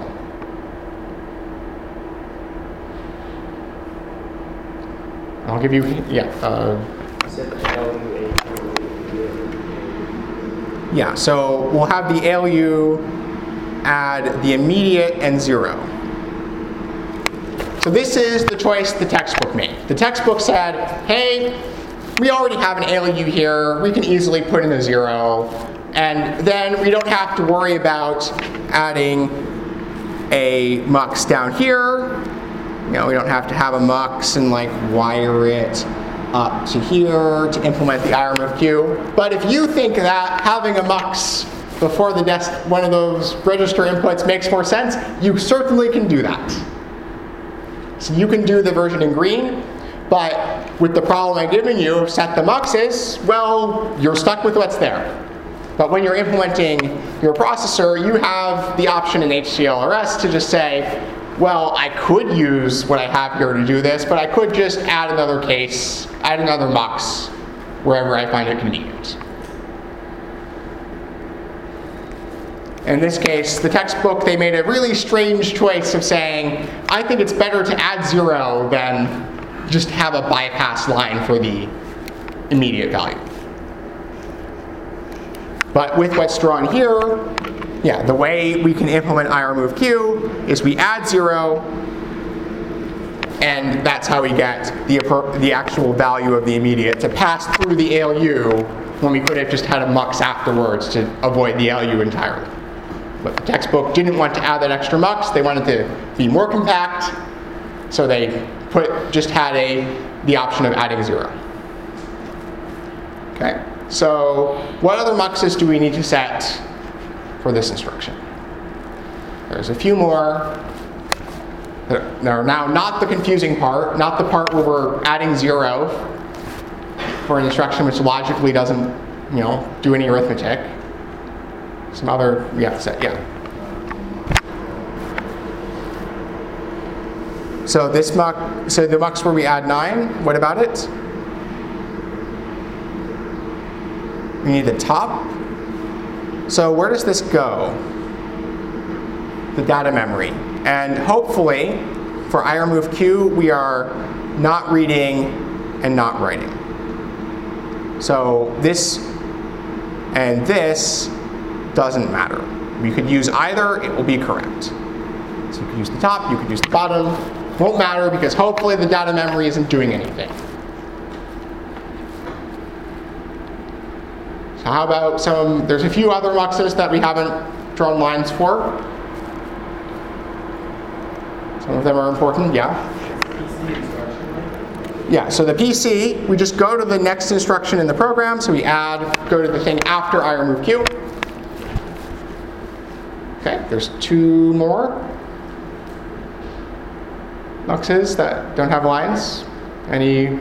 I'll give you, yeah, so we'll have the ALU add the immediate and 0. So this is the choice the textbook made. The textbook said, hey, we already have an ALU here. We can easily put in a 0. And then we don't have to worry about adding a mux down here. You know, we don't have to have a mux and like wire it up to here to implement the IRMOVQ. But if you think that having a mux before the one of those register inputs makes more sense, you certainly can do that. So you can do the version in green, but with the problem I'm giving you of set the muxes, well, you're stuck with what's there. But when you're implementing your processor, you have the option in HCLRS to just say, well, I could use what I have here to do this, but I could just add another case, add another mux, wherever I find it convenient. In this case, the textbook, they made a really strange choice of saying, I think it's better to add 0 than just have a bypass line for the immediate value. But with what's drawn here, yeah, the way we can implement IRMOVQ is we add 0, and that's how we get the actual value of the immediate to pass through the ALU when we could have just had a mux afterwards to avoid the ALU entirely. But the textbook didn't want to add that extra mux. They wanted to be more compact, so they just had the option of adding 0. Okay, so what other muxes do we need to set for this instruction? There's a few more. They're now not the confusing part, not the part where we're adding 0 for an instruction which logically doesn't, do any arithmetic. Some other, set, yeah. So this mux, so the mux where we add 9, what about it? We need the top. So where does this go? The data memory. And hopefully, for IRMOVQ, we are not reading and not writing. So this and this doesn't matter. We could use either, it will be correct. So you could use the top, you could use the bottom. Won't matter because hopefully the data memory isn't doing anything. So how about there's a few other muxes that we haven't drawn lines for. Some of them are important, yeah? Yeah, so the PC, we just go to the next instruction in the program, so we go to the thing after IRMOVQ. Okay, there's 2 more muxes that don't have lines. Any?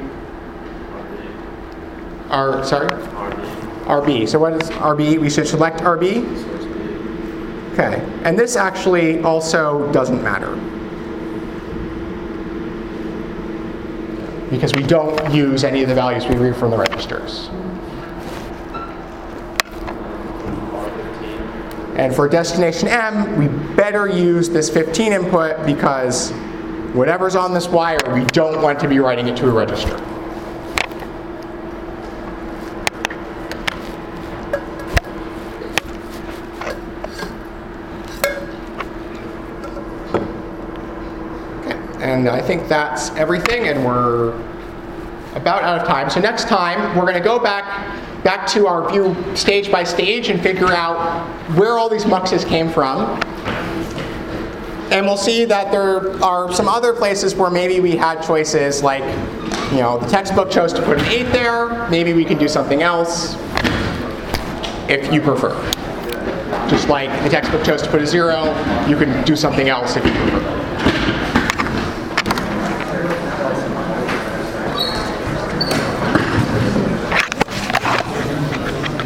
Sorry? RB. So what is RB? We should select RB. Okay, and this actually also doesn't matter, because we don't use any of the values we read from the registers. And for destination M, we better use this 15 input because whatever's on this wire, we don't want to be writing it to a register. Okay, and I think that's everything, and we're about out of time. So next time, we're going to go back to our view stage by stage and figure out where all these muxes came from. And we'll see that there are some other places where maybe we had choices like, the textbook chose to put an 8 there. Maybe we could do something else if you prefer. Just like the textbook chose to put a 0, you can do something else if you prefer.